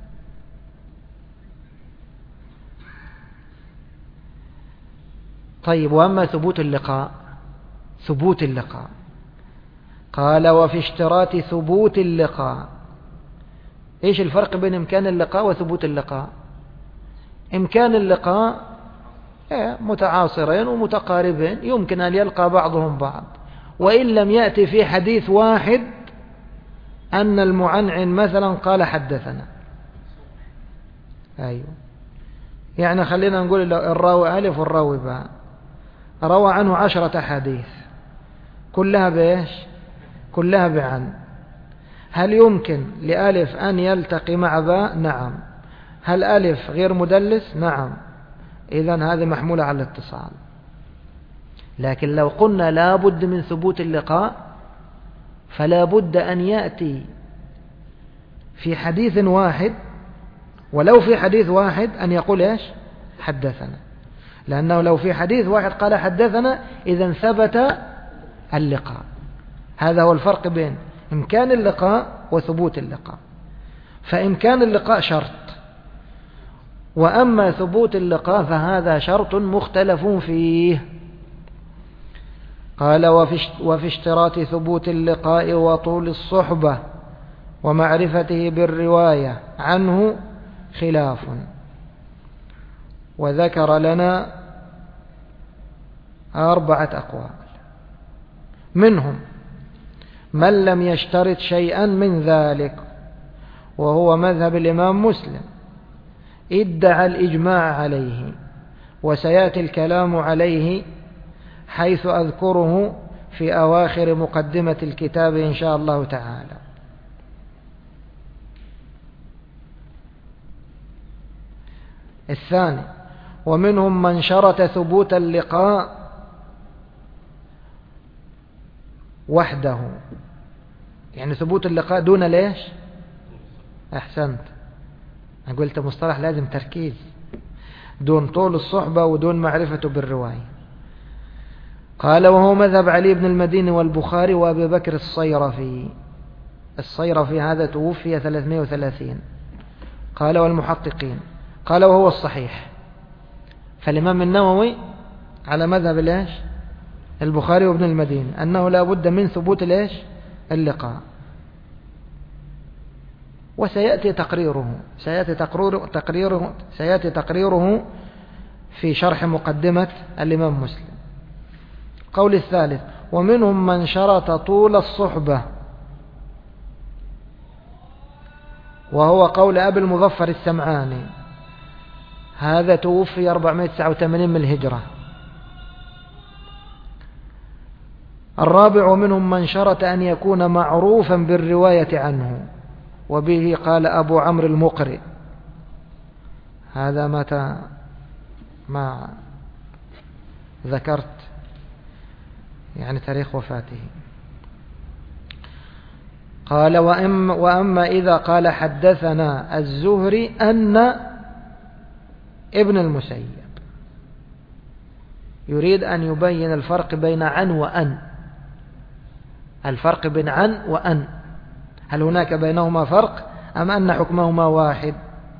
طيب، وأما ثبوت اللقاء؟ ثبوت اللقاء قال وفي اشتراط ثبوت اللقاء. إيش الفرق بين إمكان اللقاء وثبوت اللقاء؟ إمكان اللقاء متعاصرين ومتقاربين، يمكن أن يلقى بعضهم بعض، وإن لم يأتي في حديث واحد أن المعنعن مثلا قال حدثنا. أيوه، يعني خلينا نقول الراوي ألف والراوي باء، روى عنه 10 حديث كلها بإيش؟ كلها بعن. هل يمكن لألف أن يلتقي مع باء؟ نعم. هل ألف غير مدلس؟ نعم. إذن هذه محمولة على الاتصال. لكن لو قلنا لا بد من ثبوت اللقاء، فلا بد أن يأتي في حديث واحد، ولو في حديث واحد أن يقول إيش؟ حدثنا. لأنه لو في حديث واحد قال حدثنا إذن ثبت اللقاء. هذا هو الفرق بين إمكان اللقاء وثبوت اللقاء. فإمكان اللقاء شرط، وأما ثبوت اللقاء فهذا شرط مختلف فيه. قال وفي اشتراط ثبوت اللقاء وطول الصحبة ومعرفته بالرواية عنه خلاف، وذكر لنا 4 أقوال، منهم من لم يشترط شيئا من ذلك، وهو مذهب الإمام مسلم، ادعى الإجماع عليه، وسيأتي الكلام عليه حيث أذكره في أواخر مقدمة الكتاب إن شاء الله تعالى. الثاني: ومنهم من شرط ثبوت اللقاء وحده، يعني ثبوت اللقاء دون ليش؟ أحسنت، أنا قلت مصطلح لازم تركيز، دون طول الصحبة ودون معرفته بالرواية. قال: وهو مذهب علي بن المديني والبخاري وأبي بكر الصيرفي. الصيرفي هذا توفي 330. قال: والمحققين. قال: وهو الصحيح. فالإمام النووي على مذهب ليش؟ البخاري وابن المديني أنه لا بد من ثبوت ليش؟ اللقاء. وسيأتي تقريره في شرح مقدمة الإمام مسلم. قول الثالث: ومنهم من شرط طول الصحبة، وهو قول أبي المظفر السمعاني، هذا توفي 489 من الهجرة. الرابع: ومنهم من شرط أن يكون معروفا بالرواية عنه، وبه قال أبو عمرو المقري. هذا متى ما ذكرت يعني تاريخ وفاته. قال: وأما إذا قال حدثنا الزهري أن ابن المسيب، يريد أن يبين الفرق بين عن وأن. الفرق بين عن وأن، هل هناك بينهما فرق أم أن حكمهما واحد؟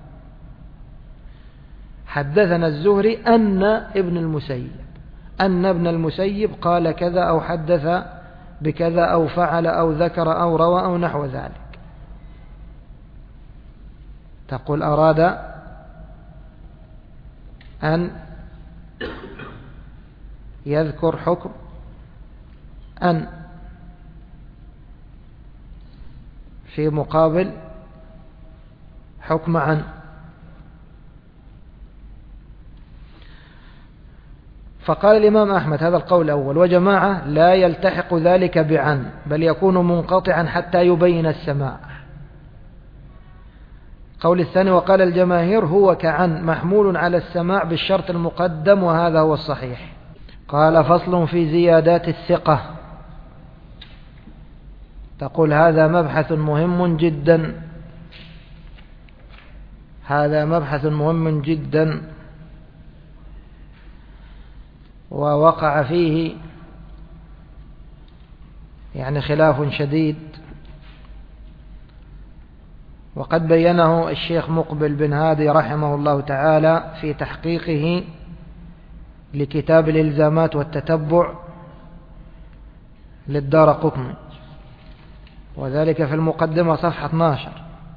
حدثنا الزهري أن ابن المسيب، أن ابن المسيب قال كذا أو حدث بكذا أو فعل أو ذكر أو روى أو نحو ذلك. تقول أراد أن يذكر حكم أن في مقابل حكم عن. فقال الإمام أحمد هذا القول الأول، وجماعة لا يلتحق ذلك بعن، بل يكون منقطعا حتى يبين السماع. قول الثاني: وقال الجماهير هو كعن محمول على السماع بالشرط المقدم، وهذا هو الصحيح. قال: فصل في زيادات الثقة. تقول هذا مبحث مهم جدا، هذا مبحث مهم جدا، ووقع فيه يعني خلاف شديد، وقد بينه الشيخ مقبل بن هادي رحمه الله تعالى في تحقيقه لكتاب الإلزامات والتتبع للدارقطني، وذلك في المقدمة صفحة 12.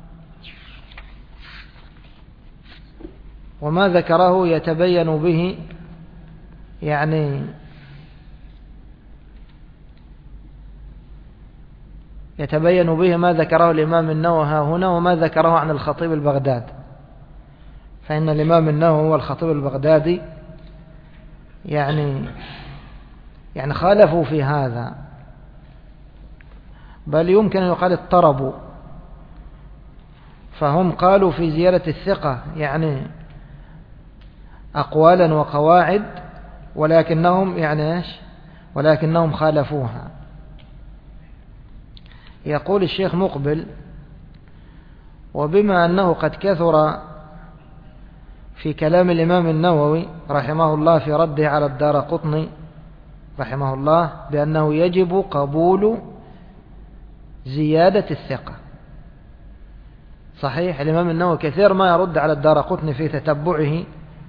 وما ذكره يتبين به يعني يتبين به ما ذكره الإمام النووي هنا وما ذكره عن الخطيب البغدادي، فإن الإمام النووي والخطيب البغدادي يعني خالفوا في هذا، بل يمكن أن يقال اضطربوا. فهم قالوا في زيادة الثقة يعني أقوالا وقواعد، ولكنهم خالفوها. يقول الشيخ مقبل: وبما أنه قد كثر في كلام الإمام النووي رحمه الله في رده على الدارقطني رحمه الله بأنه يجب قبول زيادة الثقة. صحيح الإمام النووي كثير ما يرد على الدارقطني في تتبعه،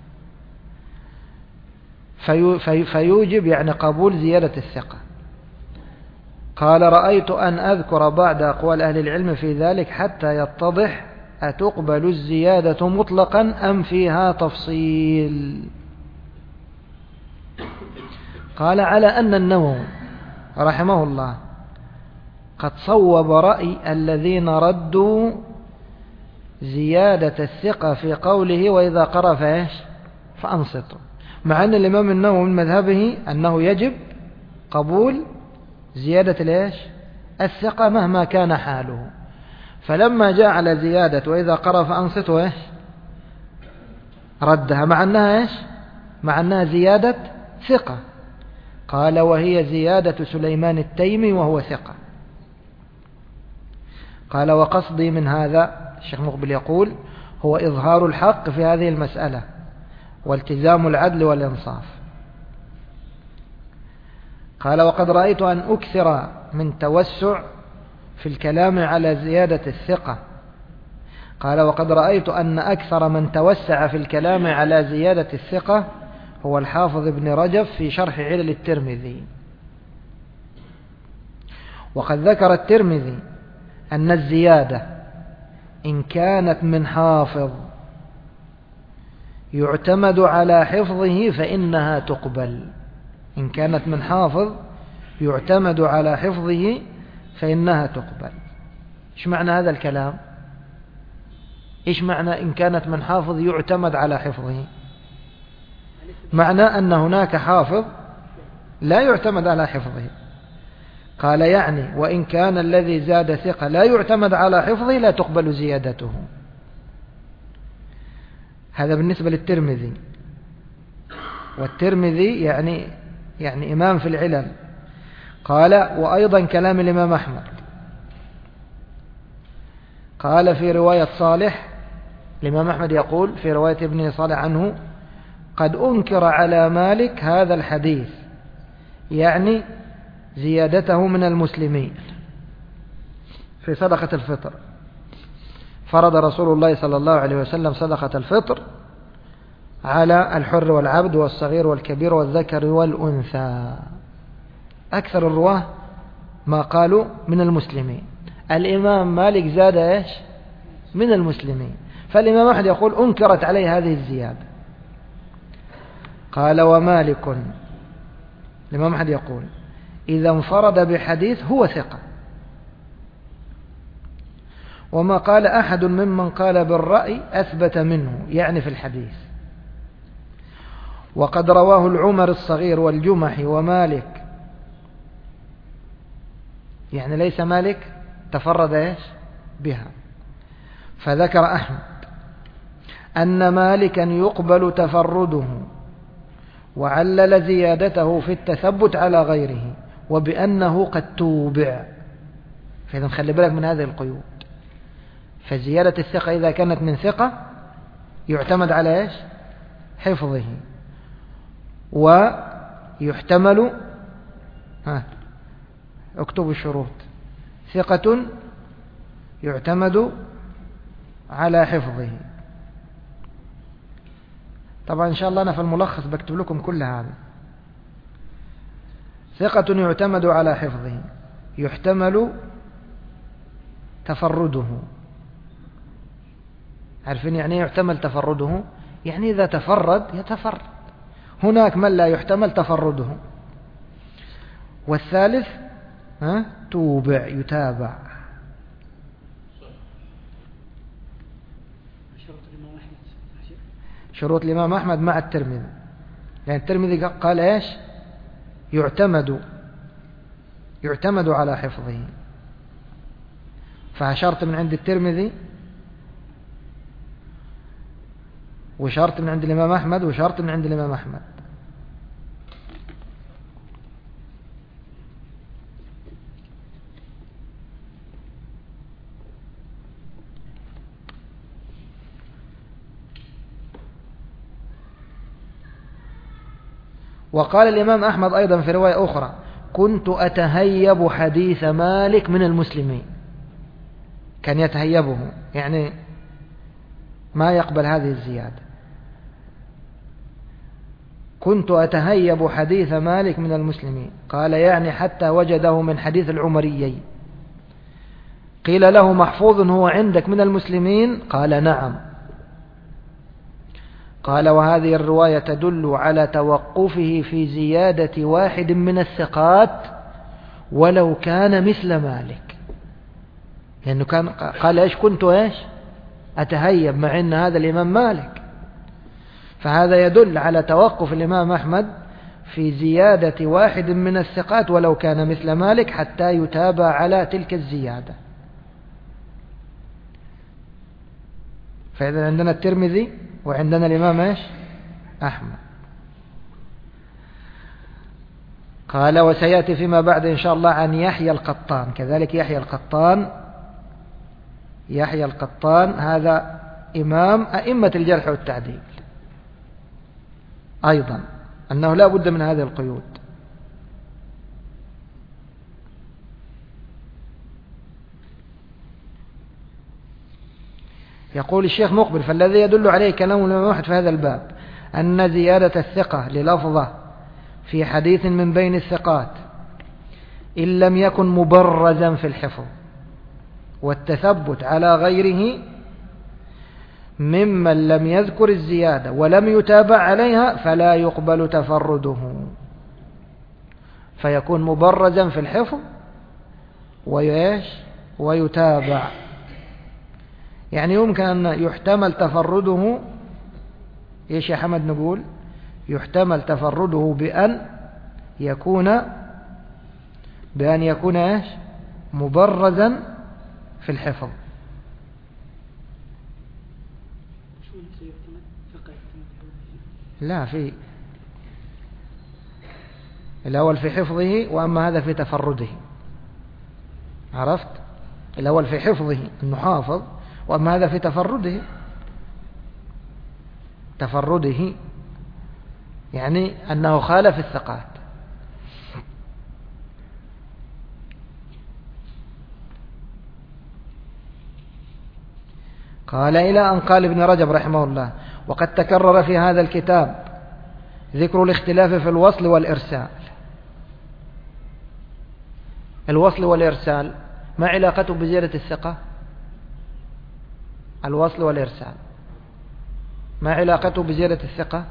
فيوجب يعني قبول زيادة الثقة. قال: رأيت أن أذكر بعض أقوال أهل العلم في ذلك حتى يتضح أتقبل الزيادة مطلقا أم فيها تفصيل. قال: على أن النووي رحمه الله قد صوب رأي الذين ردوا زيادة الثقة في قوله وإذا قرأ فإيش فأنصتوا، مع أن الإمام النووي من مذهبه أنه يجب قبول زيادة الإيش الثقة مهما كان حاله. فلما جاء على زيادة وإذا قرأ فأنصتوا إيش ردها، مع أنها إيش مع أنها زيادة ثقة. قال وهي زيادة سليمان التيمي وهو ثقة. قال وقصدي من هذا الشيخ مقبل يقول هو إظهار الحق في هذه المسألة والتزام العدل والإنصاف. قال وقد رأيت أن أكثر من توسع في الكلام على زيادة الثقة. قال وقد رأيت أن أكثر من توسع في الكلام على زيادة الثقة هو الحافظ ابن رجب في شرح علل الترمذي. وقد ذكر الترمذي أن الزيادة إن كانت من حافظ يعتمد على حفظه فإنها تقبل. إن كانت من حافظ يعتمد على حفظه فإنها تقبل. إيش معنى هذا الكلام؟ إيش معنى إن كانت من حافظ يعتمد على حفظه؟ معنى أن هناك حافظ لا يعتمد على حفظه. قال يعني وإن كان الذي زاد ثقة لا يعتمد على حفظه لا تقبل زيادته. هذا بالنسبة للترمذي. والترمذي يعني إمام في العلل. قال وأيضا كلام الإمام أحمد. قال في رواية صالح، الإمام أحمد يقول في رواية ابن صالح عنه قد أنكر على مالك هذا الحديث، يعني زيادته من المسلمين في صدقة الفطر. فرض رسول الله صلى الله عليه وسلم صدقة الفطر على الحر والعبد والصغير والكبير والذكر والأنثى. أكثر الرواه ما قالوا من المسلمين. الإمام مالك زاد إيش من المسلمين. فالإمام أحمد يقول أنكرت عليه هذه الزيادة. قال ومالك، الإمام أحمد يقول إذا انفرد بحديث هو ثقة، وما قال أحد ممن قال بالرأي أثبت منه، يعني في الحديث. وقد رواه العمر الصغير والجمحي ومالك، يعني ليس مالك تفرد إيش بها. فذكر أحمد أن مالكا يقبل تفرده، وعلل زيادته في التثبت على غيره، وبأنه قد توبع. فإذا خلي بالك من هذه القيود. فزيادة الثقة إذا كانت من ثقة يعتمد على إيش حفظه، ويحتمل اكتب الشروط: ثقة يعتمد على حفظه. طبعا إن شاء الله أنا في الملخص بكتب لكم كل هذا. ثقة يعتمد على حفظه، يحتمل تفرده. عارفين يعني يحتمل تفرده؟ يعني إذا تفرد يتفرد. هناك من لا يحتمل تفرده. والثالث توبع، يتابع. شروط الإمام أحمد مع الترمذي، لأن الترمذي قال إيش يعتمد على حفظه، فشرط من عند الترمذي وشرط من عند الإمام أحمد وشرط من عند الإمام أحمد. وقال الإمام أحمد أيضا في رواية أخرى: كنت أتهيب حديث مالك من المسلمين. كان يتهيبه، يعني ما يقبل هذه الزيادة. كنت أتهيب حديث مالك من المسلمين، قال يعني حتى وجده من حديث العمريين. قيل له: محفوظ هو عندك من المسلمين؟ قال: نعم. قال: وهذه الرواية تدل على توقفه في زيادة واحد من الثقات ولو كان مثل مالك، لأنه كان قال: إيش كنت إيش أتهيب مع أن هذا الإمام مالك. فهذا يدل على توقف الإمام أحمد في زيادة واحد من الثقات ولو كان مثل مالك حتى يتابع على تلك الزيادة. فإذا عندنا الترمذي وعندنا الإمام إيش؟ أحمد. قال وسيأتي فيما بعد إن شاء الله عن يحيى القطان، كذلك يحيى القطان هذا إمام أئمة الجرح والتعديل أيضا، أنه لا بد من هذه القيود. يقول الشيخ مقبل فالذي يدل عليه كلام الإمام أحمد في هذا الباب أن زيادة الثقة للفظة في حديث من بين الثقات إن لم يكن مبرزا في الحفظ والتثبت على غيره ممن لم يذكر الزيادة ولم يتابع عليها فلا يقبل تفرده، فيكون مبرزا في الحفظ ويتابع. يعني يمكن أن يحتمل تفرده، إيش يا حمد نقول؟ يحتمل تفرده بأن يكون إيش؟ مبرزا في الحفظ. لا، في الأول في حفظه وأما هذا في تفرده. عرفت؟ الأول في حفظه أنه حافظ وأما هذا في تفرده يعني أنه خالف الثقات. قال إلى أن قال ابن رجب رحمه الله وقد تكرر في هذا الكتاب ذكر الاختلاف في الوصل والإرسال. الوصل والإرسال ما علاقته بزيادة الثقة؟ الوصل والإرسال ما علاقته بزيادة الثقة؟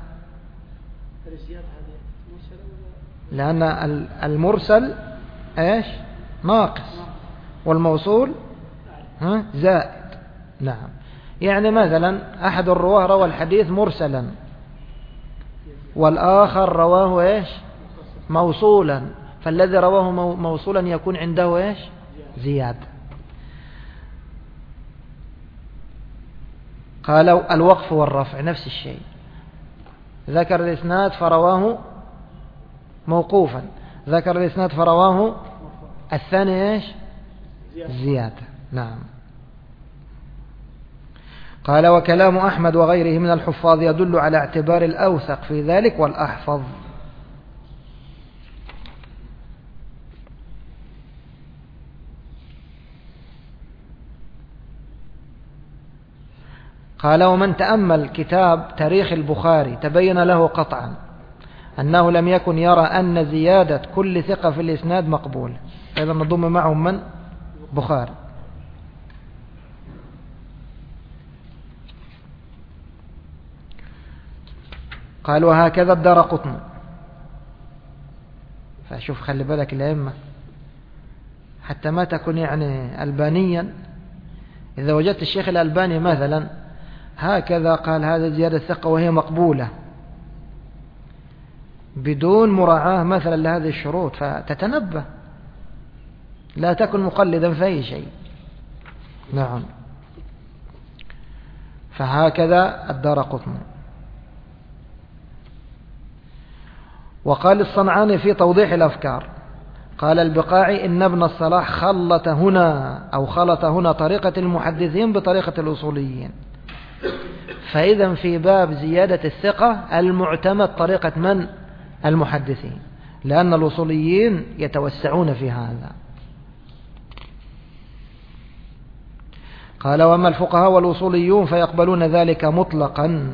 لأن المرسل إيش؟ ناقص والموصول زائد. نعم. يعني مثلا أحد الرواه روى الحديث مرسلا والآخر رواه إيش؟ موصولا، فالذي رواه موصولا يكون عنده إيش؟ زيادة. قالوا الوقف والرفع نفس الشيء، ذكر الإسناد فرواه موقوفا، ذكر الإسناد فرواه الثاني إيش؟ زيادة. نعم. قال وكلام أحمد وغيره من الحفاظ يدل على اعتبار الأوثق في ذلك والأحفظ. قال ومن تأمل كتاب تاريخ البخاري تبين له قطعا أنه لم يكن يرى أن زيادة كل ثقة في الإسناد مقبول. إذا نضم معهم من؟ بخاري. قال وهكذا الدارقطني. فشوف خلي بالك الأئمة حتى ما تكون يعني ألبانيا. إذا وجدت الشيخ الألباني مثلا هكذا قال هذا زيادة ثقة وهي مقبولة بدون مراعاة مثلا لهذه الشروط، فتتنبه، لا تكن مقلدا في أي شيء. نعم. فهكذا الدارقطني. وقال الصنعاني في توضيح الأفكار قال البقاعي إن ابن الصلاح خلط هنا طريقة المحدثين بطريقة الأصوليين. فإذا في باب زيادة الثقة المعتمد طريقة من؟ المحدثين، لأن الأصوليين يتوسعون في هذا. قال وأما الفقهاء والأصوليون فيقبلون ذلك مطلقا.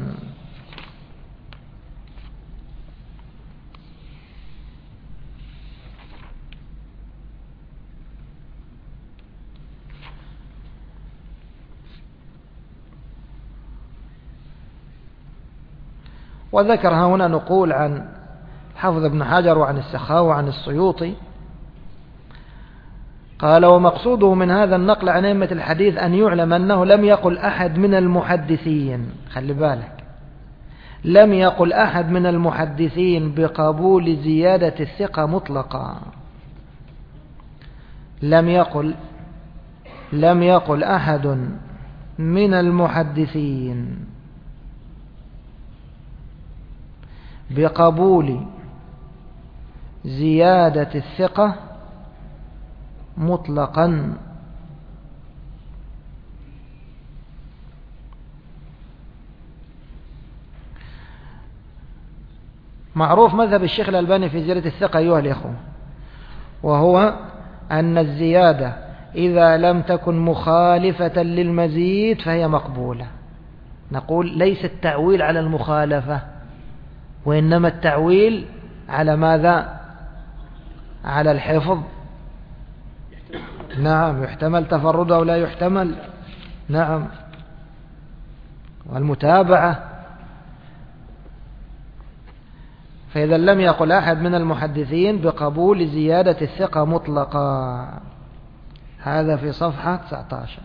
وذكر هنا نقول عن حافظ ابن حجر وعن السخاوي وعن السيوطي قال ومقصوده من هذا النقل عن أئمة الحديث أن يعلم أنه لم يقل أحد من المحدثين، خلي بالك، لم يقل أحد من المحدثين بقبول زيادة الثقة مطلقا. لم يقل أحد من المحدثين بقبول زيادة الثقة مطلقا. معروف مذهب الشيخ الألباني في زيادة الثقة أيها الإخوة، وهو أن الزيادة إذا لم تكن مخالفة للمزيد فهي مقبولة. نقول ليس التعويل على المخالفة، وإنما التعويل على ماذا؟ على الحفظ. نعم، يحتمل تفرد أو لا يحتمل، نعم، والمتابعة. فإذا لم يقل أحد من المحدثين بقبول زيادة الثقة مطلقا. هذا في صفحة 19.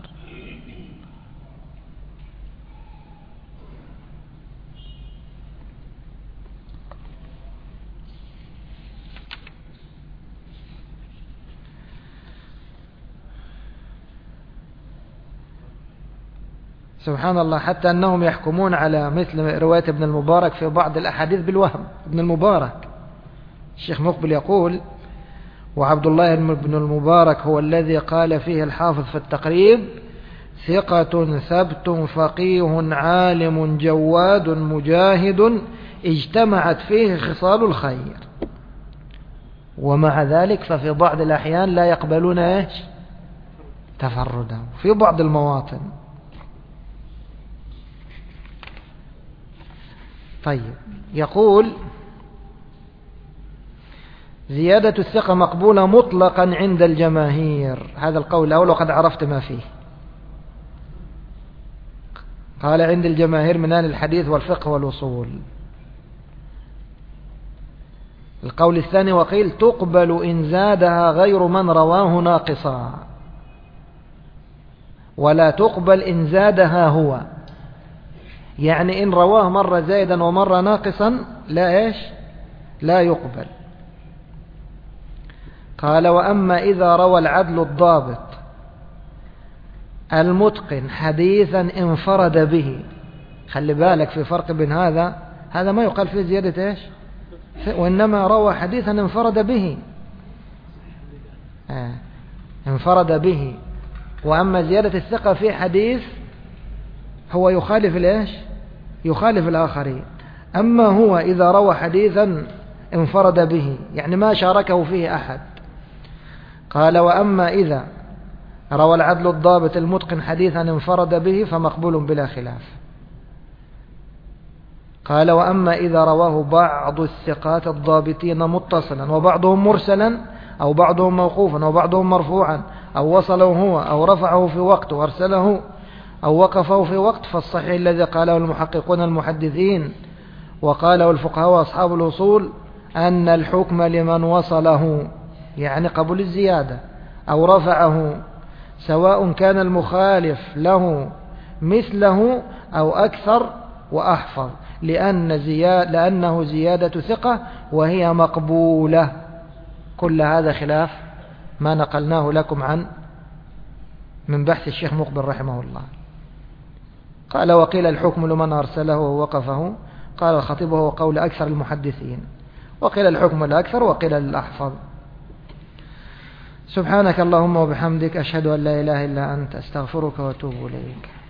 سبحان الله، حتى أنهم يحكمون على مثل رواية ابن المبارك في بعض الأحاديث بالوهم. ابن المبارك، الشيخ مقبل يقول: وعبد الله بن المبارك هو الذي قال فيه الحافظ في التقريب: ثقة ثبت فقيه عالم جواد مجاهد اجتمعت فيه خصال الخير. ومع ذلك ففي بعض الأحيان لا يقبلون ايش؟ تفردا في بعض المواطن. طيب، يقول: زيادة الثقة مقبولة مطلقا عند الجماهير. هذا القول الأول وقد عرفت ما فيه. قال: عند الجماهير من أهل الحديث والفقه والوصول. القول الثاني: وقيل تقبل إن زادها غير من رواه ناقصا، ولا تقبل إن زادها هو. يعني إن رواه مرة زائدا ومرة ناقصا لا يقبل. قال: وأما إذا روى العدل الضابط المتقن حديثا انفرد به. خلي بالك في فرق بين هذا ما يقال فيه زيادة وإنما روى حديثا انفرد به، انفرد به. وأما زيادة الثقة في حديث هو يخالف الآخرين. أما هو إذا روى حديثا انفرد به، يعني ما شاركه فيه أحد. قال: وأما إذا روى العدل الضابط المتقن حديثا انفرد به فمقبول بلا خلاف. قال: وأما إذا رواه بعض الثقات الضابطين متصلا وبعضهم مرسلا أو بعضهم موقوفا أو بعضهم مرفوعا أو وصله هو أو رفعه في وقت وارسله أو وقفه في وقت، فالصحيح الذي قاله المحققون المحدثين وقاله الفقهاء وأصحاب الأصول أن الحكم لمن وصله، يعني قبول الزيادة، أو رفعه، سواء كان المخالف له مثله أو أكثر وأحفظ، لأنه زيادة ثقة وهي مقبولة. كل هذا خلاف ما نقلناه لكم من بحث الشيخ مقبل رحمه الله. قال: وقيل الحكم لمن أرسله ووقفه. قال الخطيب: وهو قول أكثر المحدثين. وقيل الحكم للأكثر وقيل للأحفظ. سبحانك اللهم وبحمدك، أشهد أن لا إله إلا أنت، أستغفرك وأتوب إليك.